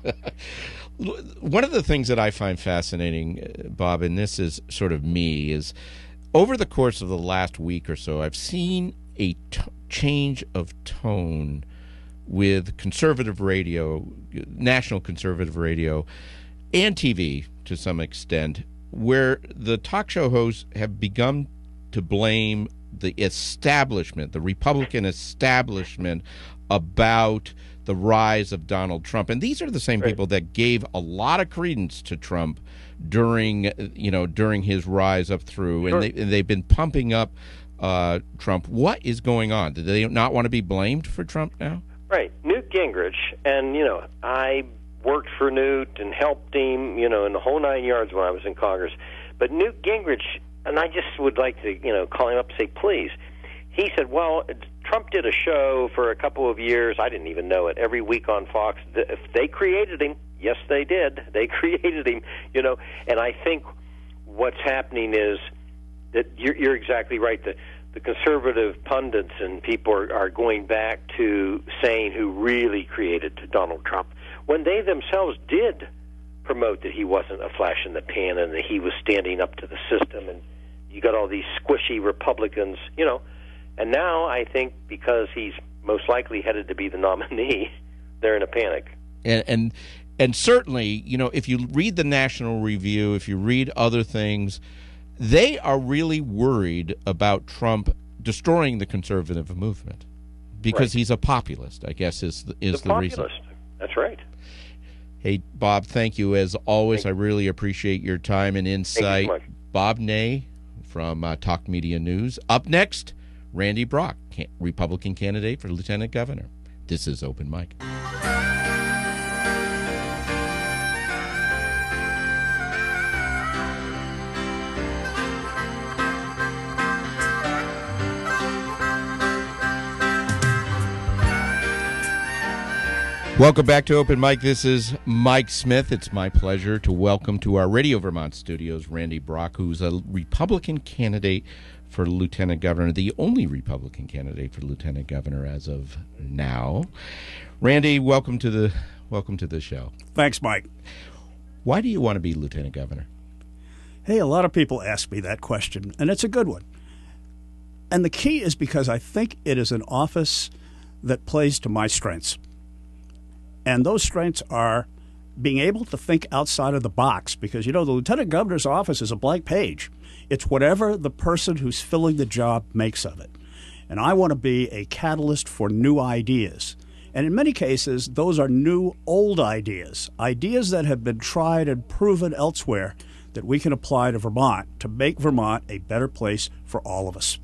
One of the things that I find fascinating, Bob, and this is sort of me, is over the course of the last week or so, I've seen a change of tone with conservative radio, national conservative radio, and TV to some extent, where the talk show hosts have begun to blame the establishment, the Republican establishment, about the rise of Donald Trump. And these are the same people that gave a lot of credence to Trump during his rise up through, and they've been pumping up Trump. What is going on? Do they not want to be blamed for Trump now? Right. Newt Gingrich, and, I worked for Newt and helped him, in the whole 9 yards when I was in Congress. But Newt Gingrich, and I just would like to, call him up and say, please. He said, well, Trump did a show for a couple of years. I didn't even know it. Every week on Fox. If they created him, yes, they did. They created him, And I think what's happening is that you're exactly right. The conservative pundits and people are going back to saying who really created Donald Trump, when they themselves did promote that he wasn't a flash in the pan and that he was standing up to the system. And you got all these squishy Republicans, And now I think because he's most likely headed to be the nominee, they're in a panic. And certainly, if you read the National Review, if you read other things, they are really worried about Trump destroying the conservative movement because he's a populist, I guess, is the reason. That's right. Hey, Bob, thank you as always. I really appreciate your time and insight. Thank you so much. Bob Ney from Talk Media News. Up next, Randy Brock, Republican candidate for lieutenant governor. This is Open Mic. Welcome back to Open Mic. This is Mike Smith. It's my pleasure to welcome to our Radio Vermont studios Randy Brock, who's a Republican candidate for lieutenant governor, the only Republican candidate for lieutenant governor as of now. Randy, welcome to the show. Thanks, Mike. Why do you want to be lieutenant governor? Hey, a lot of people ask me that question, and it's a good one. And the key is because I think it is an office that plays to my strengths. And those strengths are being able to think outside of the box because, the lieutenant governor's office is a blank page. It's whatever the person who's filling the job makes of it. And I want to be a catalyst for new ideas. And in many cases, those are new, old ideas that have been tried and proven elsewhere that we can apply to Vermont to make Vermont a better place for all of us.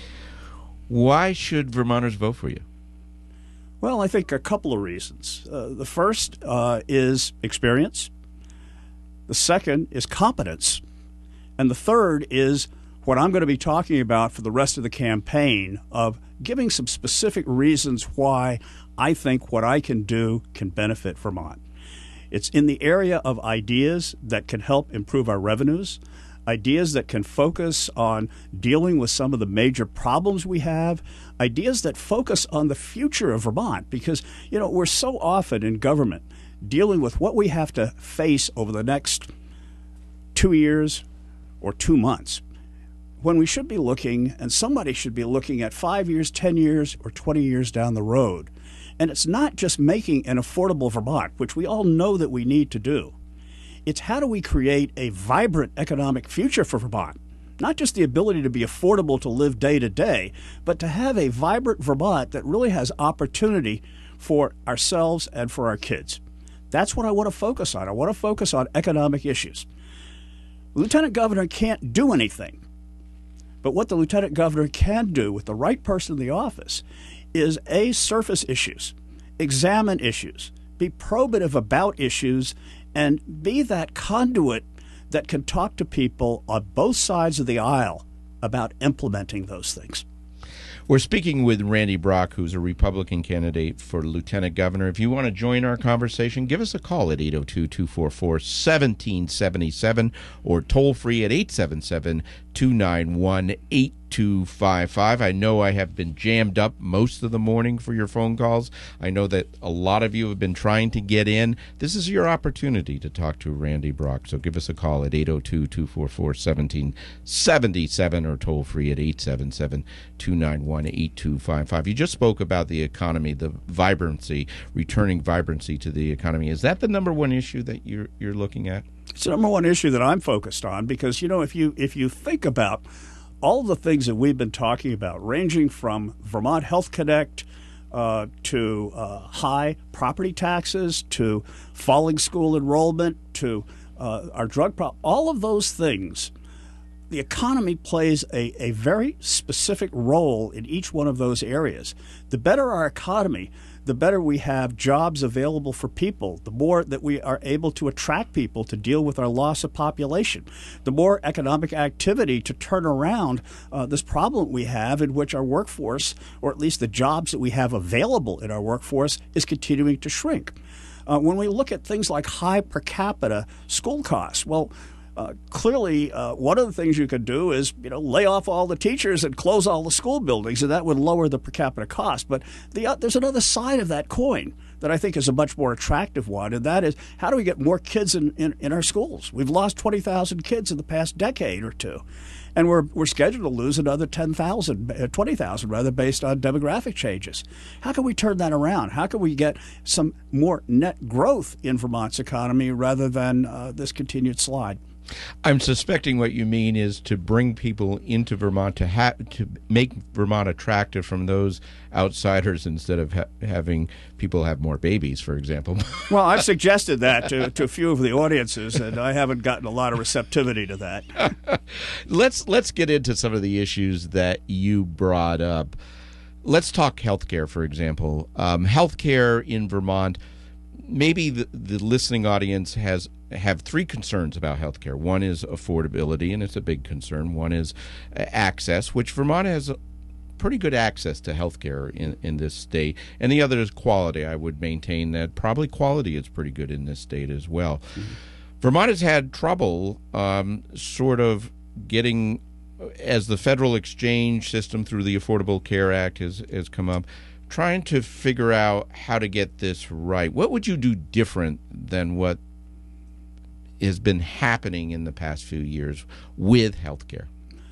Why should Vermonters vote for you? Well, I think a couple of reasons. The first is experience. The second is competence. And the third is what I'm going to be talking about for the rest of the campaign of giving some specific reasons why I think what I can do can benefit Vermont. It's in the area of ideas that can help improve our revenues, ideas that can focus on dealing with some of the major problems we have, ideas that focus on the future of Vermont, because, we're so often in government dealing with what we have to face over the next 2 years or 2 months, when we should be looking, and somebody should be looking at 5 years, 10 years, or 20 years down the road. And it's not just making an affordable Vermont, which we all know that we need to do. It's how do we create a vibrant economic future for Vermont? Not just the ability to be affordable to live day to day, but to have a vibrant Vermont that really has opportunity for ourselves and for our kids. That's what I want to focus on. I want to focus on economic issues. Lieutenant governor can't do anything. But what the lieutenant governor can do with the right person in the office is surface issues, examine issues, be probative about issues, and be that conduit that can talk to people on both sides of the aisle about implementing those things. We're speaking with Randy Brock, who's a Republican candidate for lieutenant governor. If you want to join our conversation, give us a call at 802-244-1777 or toll free at 877-291-8255. I know I have been jammed up most of the morning for your phone calls. I know that a lot of you have been trying to get in. This is your opportunity to talk to Randy Brock. So give us a call at 802-244-1777 or toll free at 877-291-8255. You just spoke about the economy, the vibrancy, returning vibrancy to the economy. Is that the number one issue that you're looking at? It's the number one issue that I'm focused on because, if you think about all the things that we've been talking about, ranging from Vermont Health Connect to high property taxes, to falling school enrollment, to our drug problem, all of those things, the economy plays a very specific role in each one of those areas. The better our economy, the better we have jobs available for people, the more that we are able to attract people to deal with our loss of population, the more economic activity to turn around this problem we have in which our workforce, or at least the jobs that we have available in our workforce, is continuing to shrink. When we look at things like high per capita school costs, clearly, one of the things you could do is, lay off all the teachers and close all the school buildings, and that would lower the per capita cost. But there's another side of that coin that I think is a much more attractive one, and that is, how do we get more kids in our schools? We've lost 20,000 kids in the past decade or two, and we're scheduled to lose another 20,000 rather, based on demographic changes. How can we turn that around? How can we get some more net growth in Vermont's economy rather than this continued slide? I'm suspecting what you mean is to bring people into Vermont, to make Vermont attractive from those outsiders instead of having people have more babies, for example. Well, I've suggested that to a few of the audiences, and I haven't gotten a lot of receptivity to that. Let's get into some of the issues that you brought up. Let's talk healthcare, for example. Healthcare in Vermont, maybe the listening audience have three concerns about healthcare. One is affordability, and it's a big concern. One is access, which Vermont has pretty good access to healthcare in this state. And the other is quality. I would maintain that probably quality is pretty good in this state as well. Mm-hmm. Vermont has had trouble sort of getting, as the federal exchange system through the Affordable Care Act has come up, trying to figure out how to get this right. What would you do different than what has been happening in the past few years with healthcare?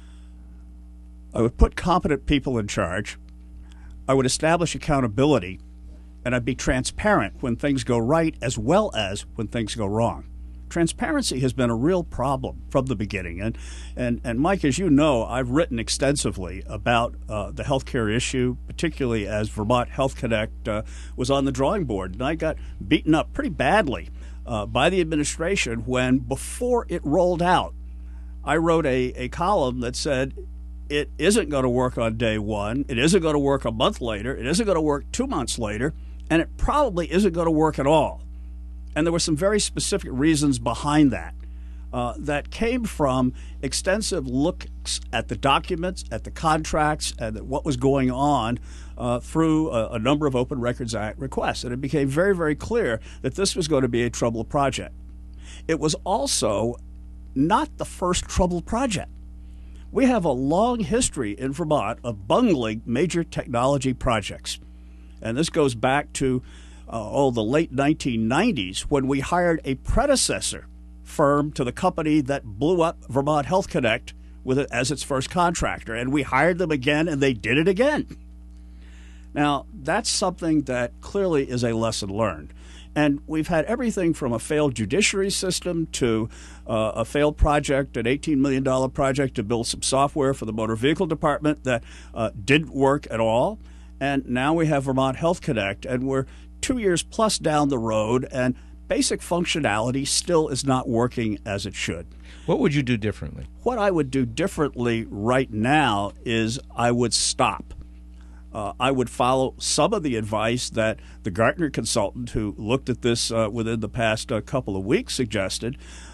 I would put competent people in charge. I would establish accountability, and I'd be transparent when things go right as well as when things go wrong. Transparency has been a real problem from the beginning. And Mike, as you know, I've written extensively about the healthcare issue, particularly as Vermont Health Connect was on the drawing board. And I got beaten up pretty badly by the administration when, before it rolled out, I wrote a column that said it isn't going to work on day one, it isn't going to work a month later, it isn't going to work 2 months later, and it probably isn't going to work at all. And there were some very specific reasons behind that that came from extensive looks at the documents, at the contracts, and at what was going on through a number of Open Records Act requests. And it became very, very clear that this was going to be a troubled project. It was also not the first troubled project. We have a long history in Vermont of bungling major technology projects. And this goes back to the late 1990s, when we hired a predecessor firm to the company that blew up Vermont Health Connect with it as its first contractor. And we hired them again, and they did it again. Now, that's something that clearly is a lesson learned. And we've had everything from a failed judiciary system to a failed project, an $18 million project to build some software for the motor vehicle department that didn't work at all. And now we have Vermont Health Connect, and we're 2 years plus down the road, and basic functionality still is not working as it should. What would you do differently? What I would do differently right now is I would stop. I would follow some of the advice that the Gartner consultant who looked at this within the past couple of weeks suggested.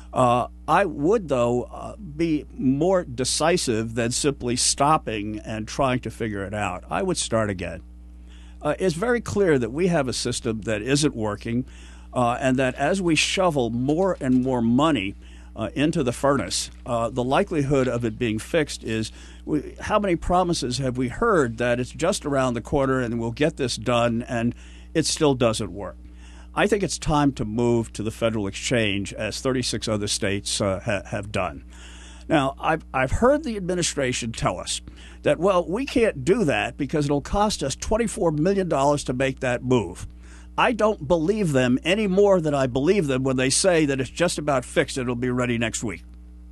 I would, though, be more decisive than simply stopping and trying to figure it out. I would start again. It's very clear that we have a system that isn't working, and that as we shovel more and more money into the furnace, the likelihood of it being fixed is how many promises have we heard that it's just around the corner and we'll get this done, and it still doesn't work. I think it's time to move to the federal exchange, as 36 other states have done. Now, I've heard the administration tell us that, well, we can't do that because it'll cost us $24 million to make that move. I don't believe them any more than I believe them when they say that it's just about fixed and it'll be ready next week.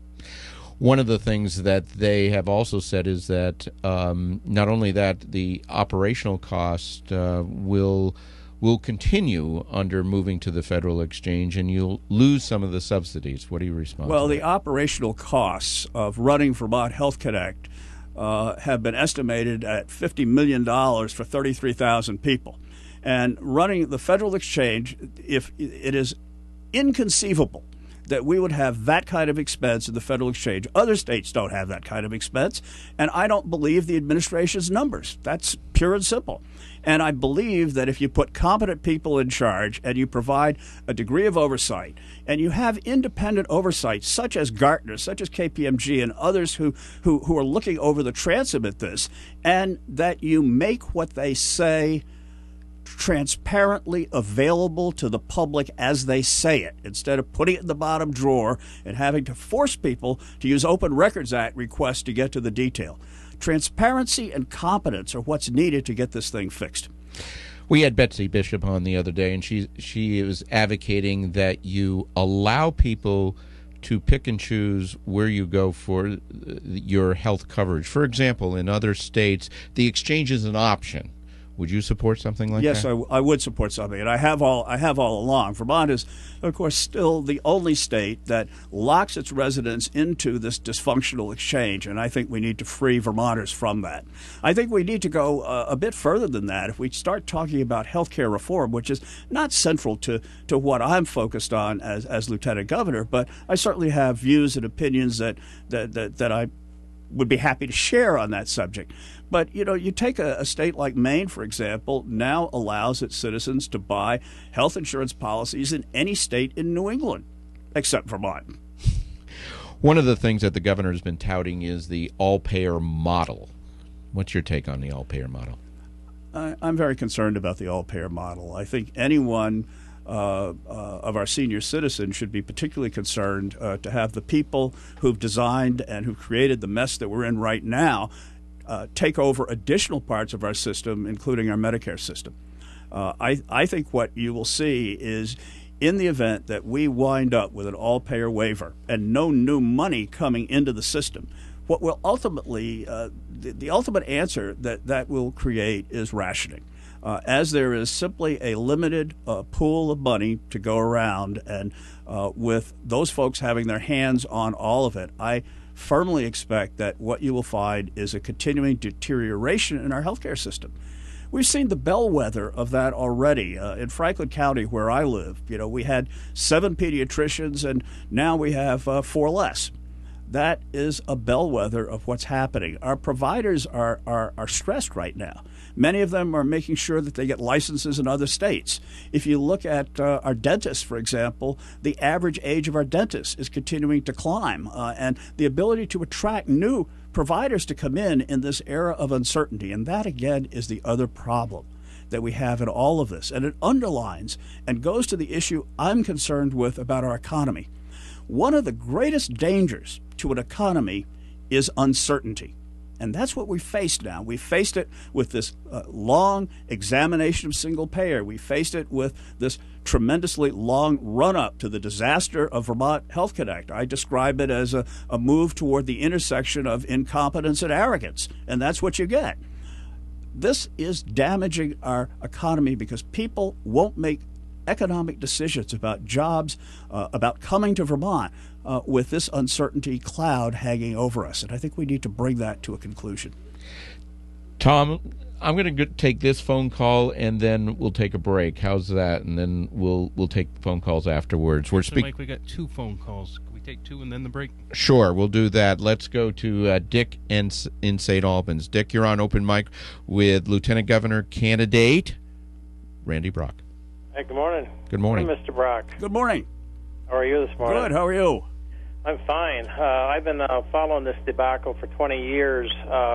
One of the things that they have also said is that not only that, the operational cost will continue under moving to the federal exchange, and you'll lose some of the subsidies. What do you respond to? Well, the operational costs of running Vermont Health Connect have been estimated at $50 million for 33,000 people. And running the federal exchange, if it is inconceivable that we would have that kind of expense in the federal exchange. Other states don't have that kind of expense, and I don't believe the administration's numbers. That's pure and simple. And I believe that if you put competent people in charge and you provide a degree of oversight and you have independent oversight such as Gartner, such as KPMG and others who are looking over the transom at this, and that you make what they say transparently available to the public as they say it, instead of putting it in the bottom drawer and having to force people to use Open Records Act requests to get to the detail. Transparency and competence are what's needed to get this thing fixed. We had Betsy Bishop on the other day, and she was advocating that you allow people to pick and choose where you go for your health coverage. For example, in other states, the exchange is an option. Would you support something like that? Yes, I would support something, and I have all along. Vermont is, of course, still the only state that locks its residents into this dysfunctional exchange, and I think we need to free Vermonters from that. I think we need to go a bit further than that. If we start talking about health care reform, which is not central to what I'm focused on as Lieutenant Governor, but I certainly have views and opinions that I would be happy to share on that subject. But, you take a state like Maine, for example, now allows its citizens to buy health insurance policies in any state in New England, except Vermont. One of the things that the governor has been touting is the all-payer model. What's your take on the all-payer model? I'm very concerned about the all-payer model. I think anyone of our senior citizens should be particularly concerned to have the people who've designed and who've created the mess that we're in right now take over additional parts of our system, including our Medicare system. I think what you will see is, in the event that we wind up with an all-payer waiver and no new money coming into the system, what will ultimately, the ultimate answer that will create is rationing. As there is simply a limited pool of money to go around, and with those folks having their hands on all of it, I firmly expect that what you will find is a continuing deterioration in our healthcare system. We've seen the bellwether of that already. In Franklin County, where I live, we had 7 pediatricians, and now we have 4 less. That is a bellwether of what's happening. Our providers are stressed right now. Many of them are making sure that they get licenses in other states. If you look at our dentists, for example, the average age of our dentists is continuing to climb, and the ability to attract new providers to come in this era of uncertainty. And that, again, is the other problem that we have in all of this. And it underlines and goes to the issue I'm concerned with about our economy. One of the greatest dangers to an economy is uncertainty. And that's what we face now. We faced it with this long examination of single payer. We faced it with this tremendously long run-up to the disaster of Vermont Health Connect. I describe it as a move toward the intersection of incompetence and arrogance, and that's what you get. This is damaging our economy because people won't make economic decisions about jobs, about coming to Vermont with this uncertainty cloud hanging over us. And I think we need to bring that to a conclusion. Tom, I'm going to take this phone call, and then we'll take a break. How's that? And then we'll take phone calls afterwards. Mike, we got 2 phone calls. Can we take 2 and then the break? Sure, we'll do that. Let's go to Dick in St. Albans. Dick, you're on Open Mic with Lieutenant Governor candidate Randy Brock. Hey, good morning. Good morning. Good morning, Mr. Brock. Good morning. How are you this morning? Good. How are you? I'm fine. I've been following this debacle for 20 years,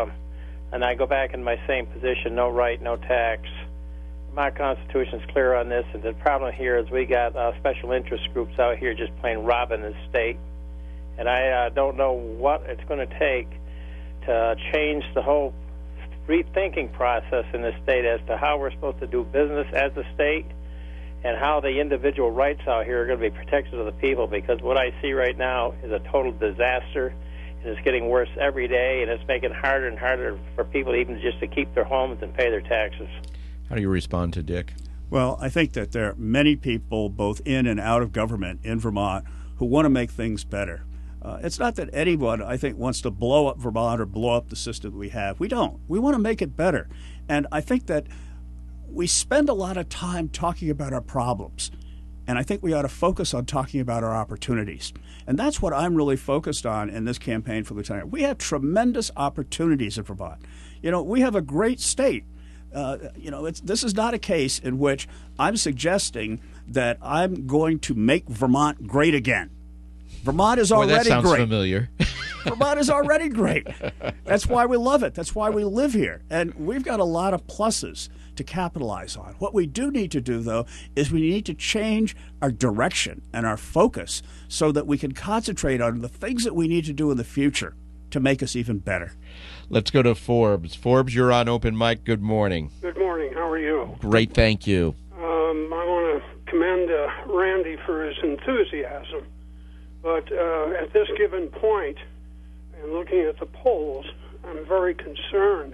and I go back in my same position, no right, no tax. My Constitution's clear on this, and the problem here is we got special interest groups out here just plain robbing the state. And I don't know what it's going to take to change the whole rethinking process in the state as to how we're supposed to do business as a state and how the individual rights out here are going to be protected of the people, because what I see right now is a total disaster, and it's getting worse every day, and it's making it harder and harder for people even just to keep their homes and pay their taxes. How do you respond to Dick? Well, I think that there are many people, both in and out of government in Vermont, who want to make things better. It's not that anyone, I think, wants to blow up Vermont or blow up the system that we have. We don't. We want to make it better. And I think that we spend a lot of time talking about our problems, and I think we ought to focus on talking about our opportunities. And that's what I'm really focused on in this campaign for lieutenant. We have tremendous opportunities in Vermont. We have a great state. This is not a case in which I'm suggesting that I'm going to make Vermont great again. Vermont is already great. That sounds familiar. Vermont is already great. That's why we love it. That's why we live here. And we've got a lot of pluses to capitalize on. What we do need to do, though, is we need to change our direction and our focus so that we can concentrate on the things that we need to do in the future to make us even better. Let's go to Forbes. Forbes, you're on Open Mic. Good morning. Good morning. How are you? Great, thank you. I want to commend Randy for his enthusiasm. But at this given point, and looking at the polls, I'm very concerned.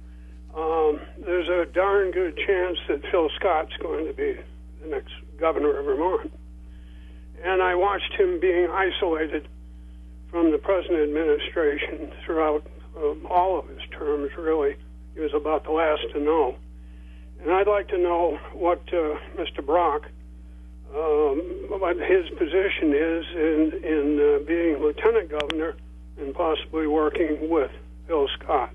There's a darn good chance that Phil Scott's going to be the next governor of Vermont. And I watched him being isolated from the present administration throughout all of his terms, really. He was about the last to know. And I'd like to know what Mr. Brock, what his position is in being lieutenant governor and possibly working with Phil Scott.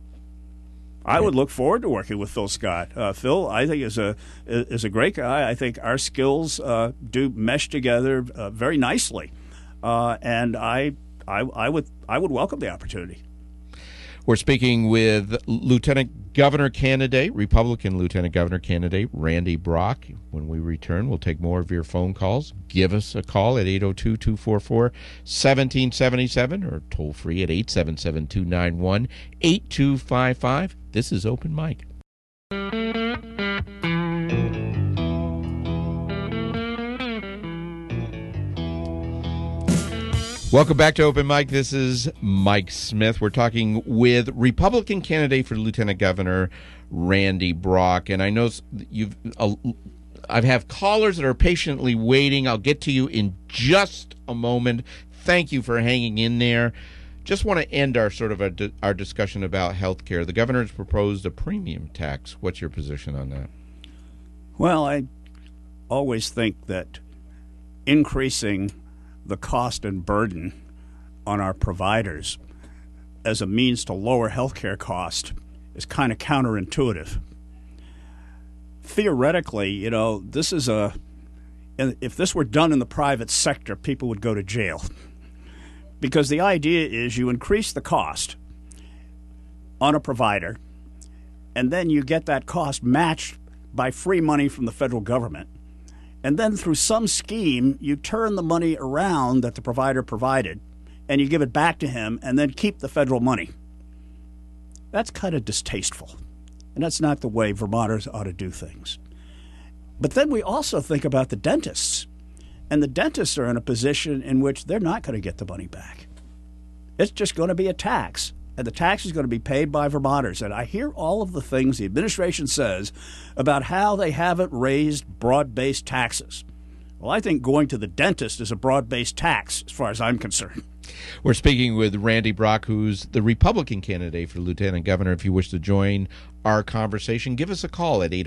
I would look forward to working with Phil Scott. Phil, I think, is a great guy. I think our skills do mesh together very nicely, and I would welcome the opportunity. We're speaking with Lieutenant Governor candidate, Republican Lieutenant Governor candidate Randy Brock. When we return, we'll take more of your phone calls. Give us a call at 802-244-1777 or toll free at 877-291-8255. This is Open Mic. Welcome back to Open Mic. This is Mike Smith. We're talking with Republican candidate for Lieutenant Governor Randy Brock, and I know I have callers that are patiently waiting. I'll get to you in just a moment. Thank you for hanging in there. Just want to end our our discussion about health care. The governor has proposed a premium tax. What's your position on that? Well, I always think that increasing the cost and burden on our providers as a means to lower health care cost is kind of counterintuitive. Theoretically, this is if this were done in the private sector, people would go to jail. Because the idea is you increase the cost on a provider, and then you get that cost matched by free money from the federal government. And then through some scheme, you turn the money around that the provider provided, and you give it back to him, and then keep the federal money. That's kind of distasteful, and that's not the way Vermonters ought to do things. But then we also think about the dentists, and the dentists are in a position in which they're not going to get the money back. It's just going to be a tax, and the tax is going to be paid by Vermonters. And I hear all of the things the administration says about how they haven't raised broad-based taxes. Well, I think going to the dentist is a broad-based tax as far as I'm concerned. We're speaking with Randy Brock, who's the Republican candidate for lieutenant governor. If you wish to join our conversation, give us a call at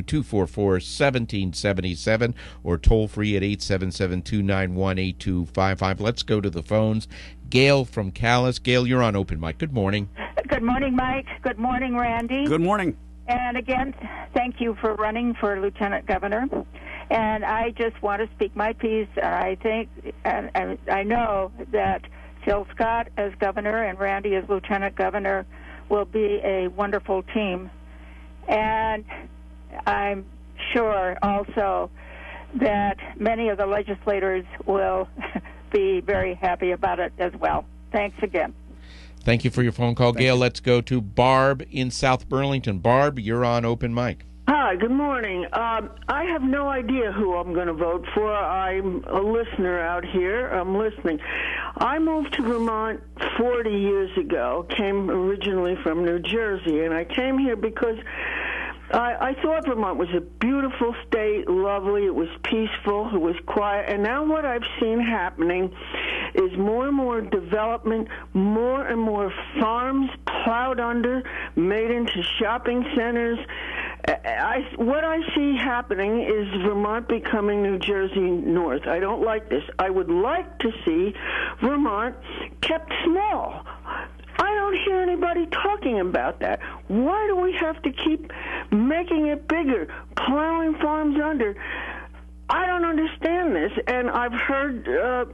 802-244-1777 or toll free at 877-291-8255. Let's go to the phones. Gail from Calais. Gail, you're on Open Mic. Good morning. Good morning, Mike. Good morning, Randy. Good morning. And again, thank you for running for lieutenant governor. And I just want to speak my piece. I think, and I know that Phil Scott as governor and Randy as lieutenant governor will be a wonderful team. And I'm sure also that many of the legislators will be very happy about it as well. Thanks again. Thank you for your phone call, Gail. Let's go to Barb in South Burlington. Barb, you're on Open Mic. Hi, good morning. I have no idea who I'm going to vote for. I'm a listener out here. I'm listening. I moved to Vermont 40 years ago, came originally from New Jersey, and I came here because I thought Vermont was a beautiful state, lovely, it was peaceful, it was quiet, and now what I've seen happening is more and more development, more and more farms plowed under, made into shopping centers. What I see happening is Vermont becoming New Jersey North. I don't like this. I would like to see Vermont kept small. I don't hear anybody talking about that. Why do we have to keep making it bigger, plowing farms under? I don't understand this, and I've heard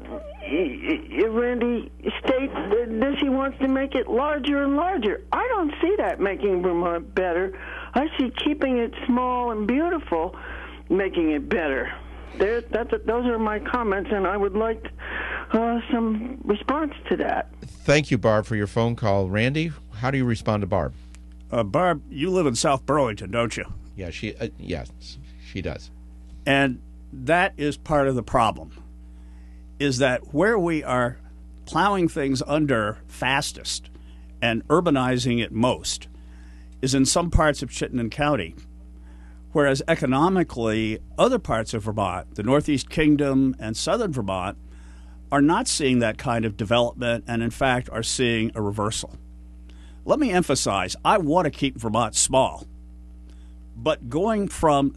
Randy state that he wants to make it larger and larger. I don't see that making Vermont better. I see keeping it small and beautiful, making it better. Those are my comments, and I would like some response to that. Thank you, Barb, for your phone call. Randy, how do you respond to Barb? Barb, you live in South Burlington, don't you? Yeah, yes, she does. And that is part of the problem, is that where we are plowing things under fastest and urbanizing it most is in some parts of Chittenden County, whereas economically other parts of Vermont, the Northeast Kingdom and Southern Vermont, are not seeing that kind of development and, in fact, are seeing a reversal. Let me emphasize, I want to keep Vermont small, but going from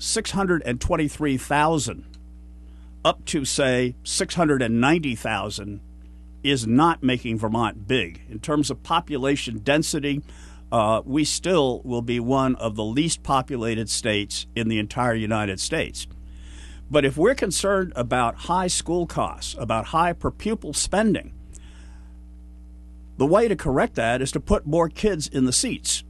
623,000 up to, say, 690,000 is not making Vermont big. In terms of population density, we still will be one of the least populated states in the entire United States. But if we're concerned about high school costs, about high per pupil spending, the way to correct that is to put more kids in the seats.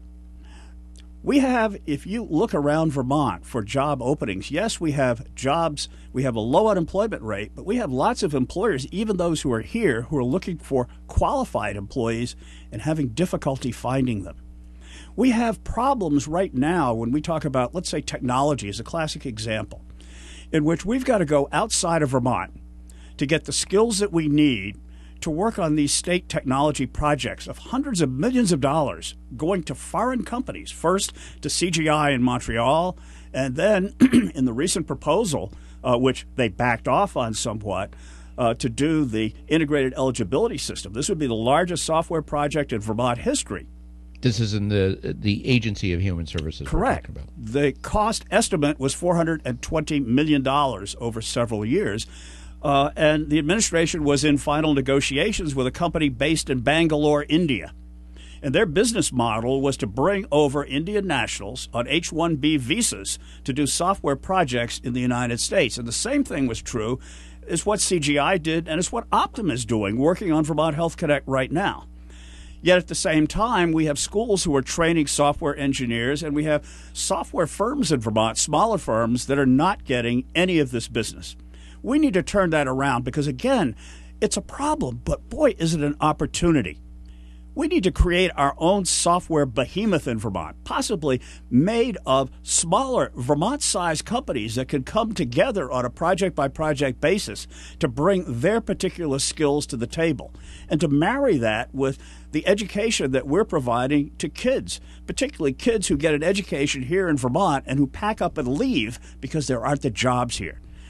We have, if you look around Vermont for job openings, yes, we have jobs, we have a low unemployment rate, but we have lots of employers, even those who are here, who are looking for qualified employees and having difficulty finding them. We have problems right now when we talk about, let's say, technology is a classic example, in which we've got to go outside of Vermont to get the skills that we need to work on these state technology projects of hundreds of millions of dollars going to foreign companies, first to CGI in Montreal, and then in the recent proposal, which they backed off on somewhat, to do the integrated eligibility system. This would be the largest software project in Vermont history. This is in the Agency of Human Services. Correct. The cost estimate was $420 million over several years. And the administration was in final negotiations with a company based in Bangalore, India. And their business model was to bring over Indian nationals on H-1B visas to do software projects in the United States. And the same thing was true is what CGI did, and it's what Optum is doing, working on Vermont Health Connect right now. Yet at the same time, we have schools who are training software engineers, and we have software firms in Vermont, smaller firms, that are not getting any of this business. We need to turn that around because, again, it's a problem, but boy, is it an opportunity. We need to create our own software behemoth in Vermont, possibly made of smaller Vermont-sized companies that can come together on a project-by-project basis to bring their particular skills to the table and to marry that with the education that we're providing to kids, particularly kids who get an education here in Vermont and who pack up and leave because there aren't the jobs here.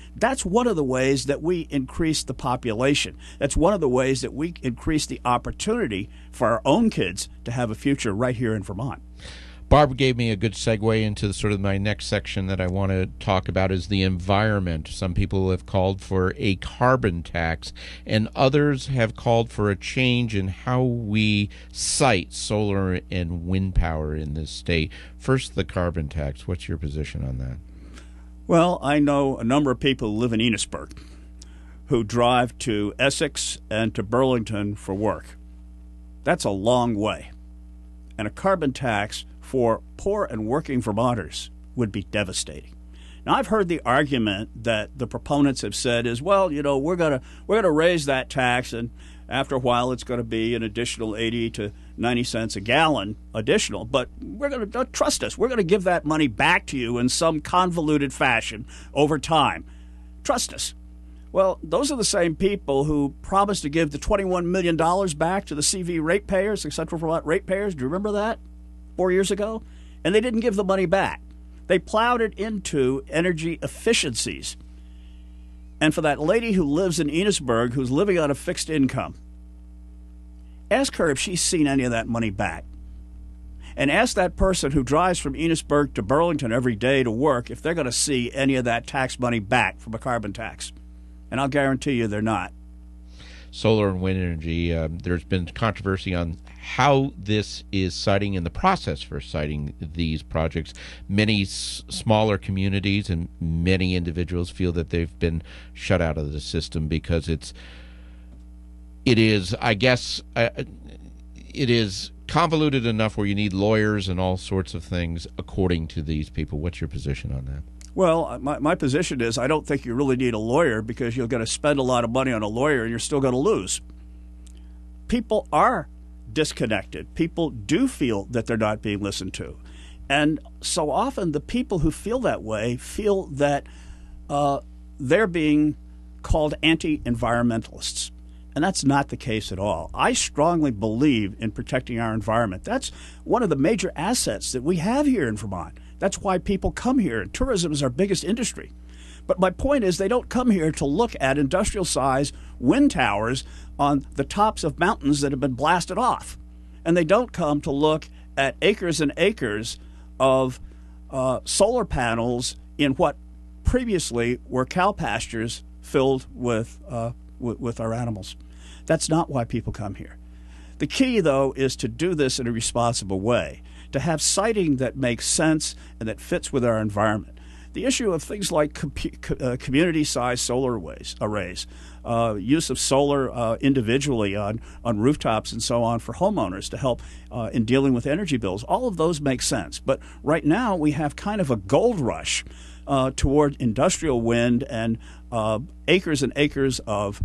That's one of the ways that we increase the population. That's one of the ways that we increase the opportunity for our own kids to have a future right here in Vermont. Barb gave me a good segue into sort of my next section that I want to talk about is the environment. Some people have called for a carbon tax, and others have called for a change in how we cite solar and wind power in this state. First, the carbon tax. What's your position on that? Well, I know a number of people who live in Enosburg who drive to Essex and to Burlington for work. That's a long way. And a carbon tax for poor and working Vermonters would be devastating. Now, I've heard the argument that the proponents have said is, well, you know, we're gonna raise that tax, and after a while it's going to be an additional 80 to 90 cents a gallon additional. But we're going to trust us. We're going to give that money back to you in some convoluted fashion over time. Trust us. Well, those are the same people who promised to give the $21 million back to the CV ratepayers, the Central Vermont ratepayers. Do you remember that? 4 years ago, and they didn't give the money back. They plowed it into energy efficiencies. And for that lady who lives in Enosburg, who's living on a fixed income, ask her if she's seen any of that money back. And ask that person who drives from Enosburg to Burlington every day to work if they're going to see any of that tax money back from a carbon tax. And I'll guarantee you they're not. Solar and wind energy, there's been controversy on how this is siting and the process for siting these projects. Many smaller communities and many individuals feel that they've been shut out of the system because it is convoluted enough where you need lawyers and all sorts of things according to these people. What's your position on that? Well, my position is I don't think you really need a lawyer because you're going to spend a lot of money on a lawyer and you're still going to lose. People are disconnected. People do feel that they're not being listened to. And so often the people who feel that way feel that they're being called anti-environmentalists. And that's not the case at all. I strongly believe in protecting our environment. That's one of the major assets that we have here in Vermont. That's why people come here, and tourism is our biggest industry. But my point is they don't come here to look at industrial-sized wind towers on the tops of mountains that have been blasted off. And they don't come to look at acres and acres of solar panels in what previously were cow pastures filled with our animals. That's not why people come here. The key, though, is to do this in a responsible way, to have siting that makes sense and that fits with our environment. The issue of things like community-sized solar arrays, use of solar individually on rooftops and so on for homeowners to help in dealing with energy bills, all of those make sense. But right now we have kind of a gold rush toward industrial wind and acres and acres of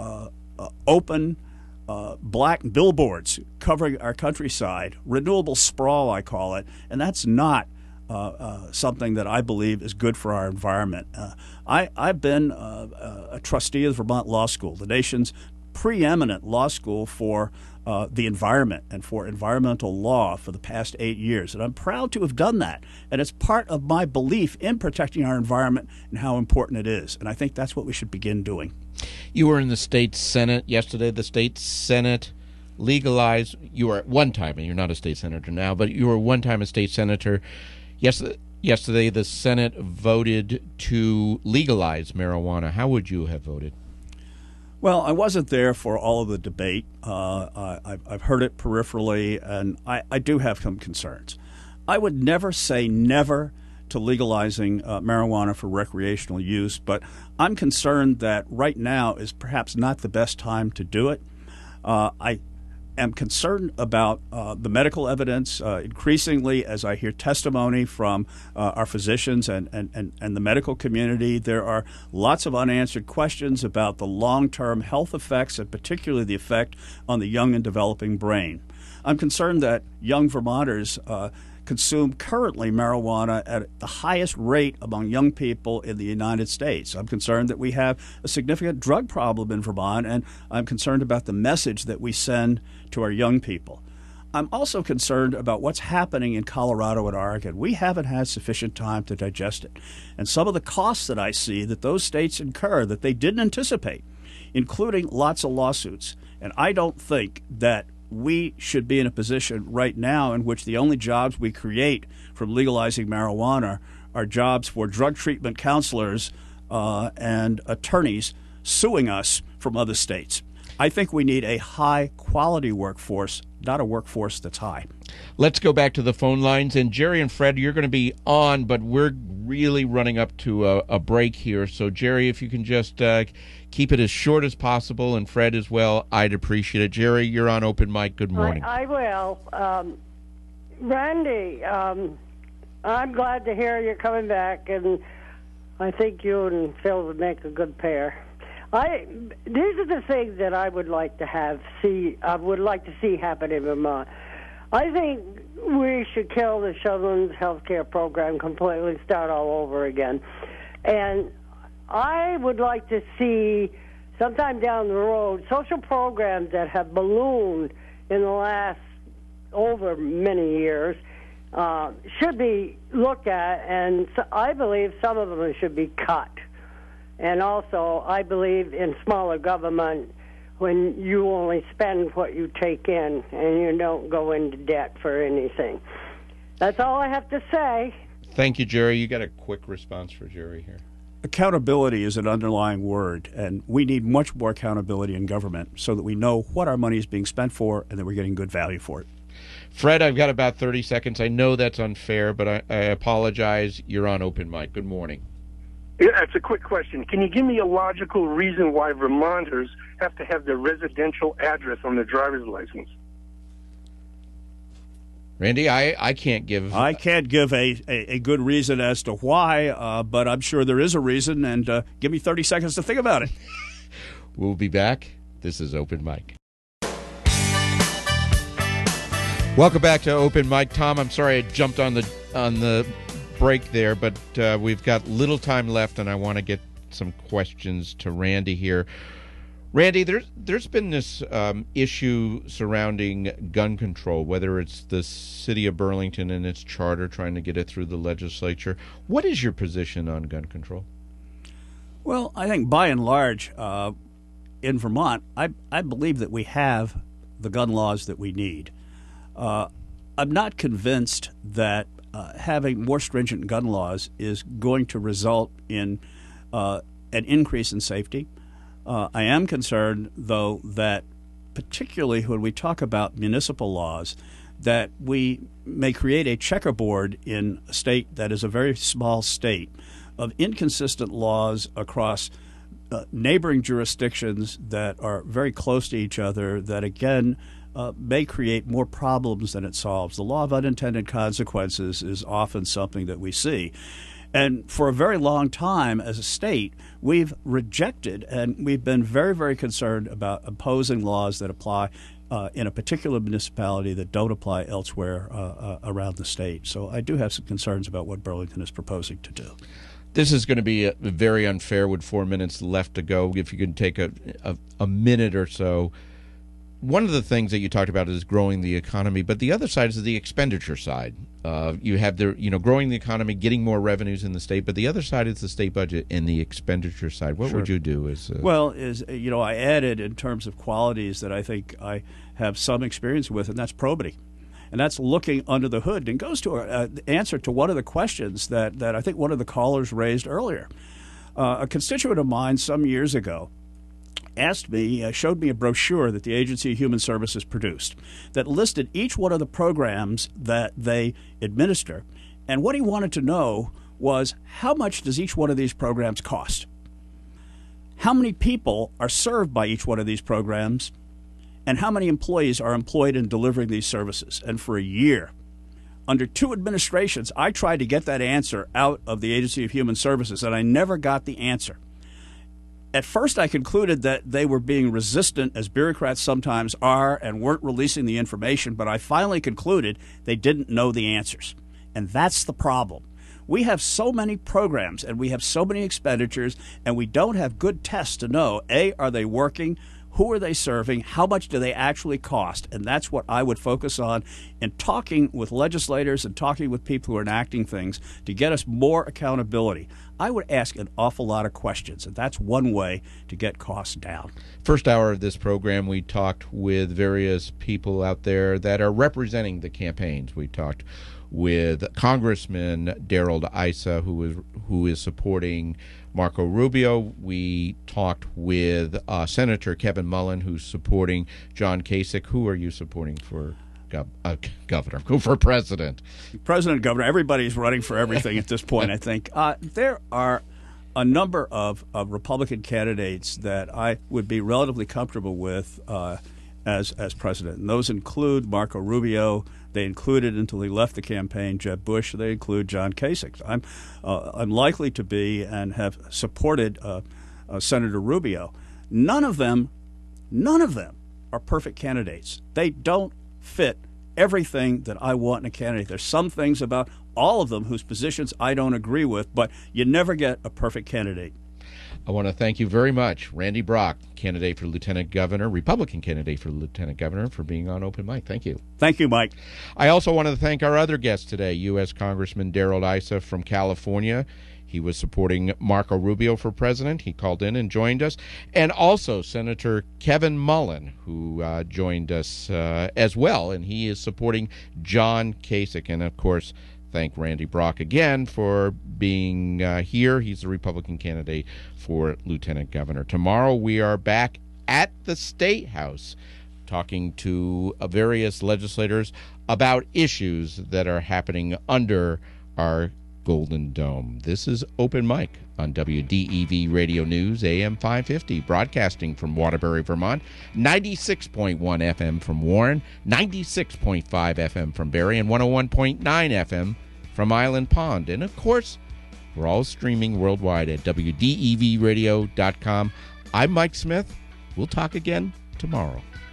open black billboards covering our countryside, renewable sprawl, I call it, and that's not something that I believe is good for our environment. I've been a trustee of the Vermont Law School, the nation's preeminent law school for the environment and for environmental law for the past 8 years, and I'm proud to have done that. And it's part of my belief in protecting our environment and how important it is, and I think that's what we should begin doing. You were in the state Senate yesterday. The state Senate legalized, you were at one time, and you're not a state senator now, but you were one time a state senator. Yesterday the Senate voted to legalize marijuana. How would you have voted? Well, I wasn't there for all of the debate. I've heard it peripherally, and I do have some concerns. I would never say never to legalizing marijuana for recreational use, but I'm concerned that right now is perhaps not the best time to do it. I am concerned about the medical evidence increasingly as I hear testimony from our physicians and the medical community. There are lots of unanswered questions about the long-term health effects and particularly the effect on the young and developing brain. I'm concerned that young Vermonters consume currently marijuana at the highest rate among young people in the United States. I'm concerned that we have a significant drug problem in Vermont, and I'm concerned about the message that we send to our young people. I'm also concerned about what's happening in Colorado and Oregon. We haven't had sufficient time to digest it. And some of the costs that I see that those states incur that they didn't anticipate, including lots of lawsuits. And I don't think that we should be in a position right now in which the only jobs we create from legalizing marijuana are jobs for drug treatment counselors and attorneys suing us from other states. I think we need a high-quality workforce, not a workforce that's high. Let's go back to the phone lines. And Jerry and Fred, you're going to be on, but we're really running up to a break here. So, Jerry, if you can just keep it as short as possible, and Fred as well, I'd appreciate it. Jerry, you're on Open Mic. Good morning. I will. Randy, I'm glad to hear you're coming back, and I think you and Phil would make a good pair. These are the things that I would like to see happen in Vermont. I think we should kill the children's health care program completely, start all over again. And I would like to see, sometime down the road, social programs that have ballooned in the last over many years should be looked at, and I believe some of them should be cut. And also, I believe in smaller government when you only spend what you take in and you don't go into debt for anything. That's all I have to say. Thank you, Jerry. You got a quick response for Jerry here. Accountability is an underlying word, and we need much more accountability in government so that we know what our money is being spent for and that we're getting good value for it. Fred, I've got about 30 seconds. I know that's unfair, but I apologize. You're on Open Mic. Good morning. Yeah, it's a quick question. Can you give me a logical reason why Vermonters have to have their residential address on their driver's license? Randy, I can't give... I can't give a good reason as to why, but I'm sure there is a reason, and give me 30 seconds to think about it. We'll be back. This is Open Mic. Welcome back to Open Mic. Tom, I'm sorry I jumped on the break there, but we've got little time left, and I want to get some questions to Randy here. Randy, there's been this issue surrounding gun control, whether it's the city of Burlington and its charter trying to get it through the legislature. What is your position on gun control? Well, I think by and large, in Vermont, I believe that we have the gun laws that we need. I'm not convinced that having more stringent gun laws is going to result in an increase in safety. I am concerned, though, that particularly when we talk about municipal laws, that we may create a checkerboard in a state that is a very small state of inconsistent laws across neighboring jurisdictions that are very close to each other that, again, may create more problems than it solves. The law of unintended consequences is often something that we see. And for a very long time as a state, we've rejected and we've been very, very concerned about imposing laws that apply in a particular municipality that don't apply elsewhere around the state. So I do have some concerns about what Burlington is proposing to do. This is going to be very unfair with 4 minutes left to go. If you can take a minute or so. One of the things that you talked about is growing the economy, but the other side is the expenditure side. You have growing the economy, getting more revenues in the state, but the other side is the state budget and the expenditure side. What would you do? I added in terms of qualities that I think I have some experience with, and that's probity. And that's looking under the hood, and goes to an answer to one of the questions that I think one of the callers raised earlier. A constituent of mine some years ago showed me a brochure that the Agency of Human Services produced that listed each one of the programs that they administer. And what he wanted to know was, how much does each one of these programs cost? How many people are served by each one of these programs? And how many employees are employed in delivering these services? And for a year, under 2 administrations, I tried to get that answer out of the Agency of Human Services, and I never got the answer. At first, I concluded that they were being resistant, as bureaucrats sometimes are, and weren't releasing the information, but I finally concluded they didn't know the answers. And that's the problem. We have so many programs, and we have so many expenditures, and we don't have good tests to know, A, are they working? Who are they serving? How much do they actually cost? And that's what I would focus on in talking with legislators and talking with people who are enacting things to get us more accountability. I would ask an awful lot of questions, and that's one way to get costs down. First hour of this program, we talked with various people out there that are representing the campaigns. We talked with Congressman Darrell Issa, who is supporting Marco Rubio. We talked with Senator Kevin Mullen, who's supporting John Kasich. Who are you supporting for governor? Who for president? President, governor. Everybody's running for everything at this point, I think. There are a number of Republican candidates that I would be relatively comfortable with as president. And those include Marco Rubio. They included, until he left the campaign, Jeb Bush. They include John Kasich. I'm likely to be and have supported Senator Rubio. None of them are perfect candidates. They don't fit everything that I want in a candidate. There's some things about all of them whose positions I don't agree with, but you never get a perfect candidate. I want to thank you very much, Randy Brock, candidate for Lieutenant Governor, Republican candidate for Lieutenant Governor, for being on Open Mic. Thank you. Thank you, Mike. I also want to thank our other guest today, U.S. Congressman Darrell Issa from California. He was supporting Marco Rubio for president. He called in and joined us. And also Senator Kevin Mullen, who joined us as well, and he is supporting John Kasich. And, of course, thank Randy Brock again for being here. He's the Republican candidate for Lieutenant Governor. Tomorrow we are back at the State House talking to various legislators about issues that are happening under our Golden Dome. This is Open Mic on WDEV Radio News, AM 550, broadcasting from Waterbury, Vermont, 96.1 FM from Warren, 96.5 FM from Barrie, and 101.9 FM from Island Pond. And, of course, we're all streaming worldwide at WDEVradio.com. I'm Mike Smith. We'll talk again tomorrow.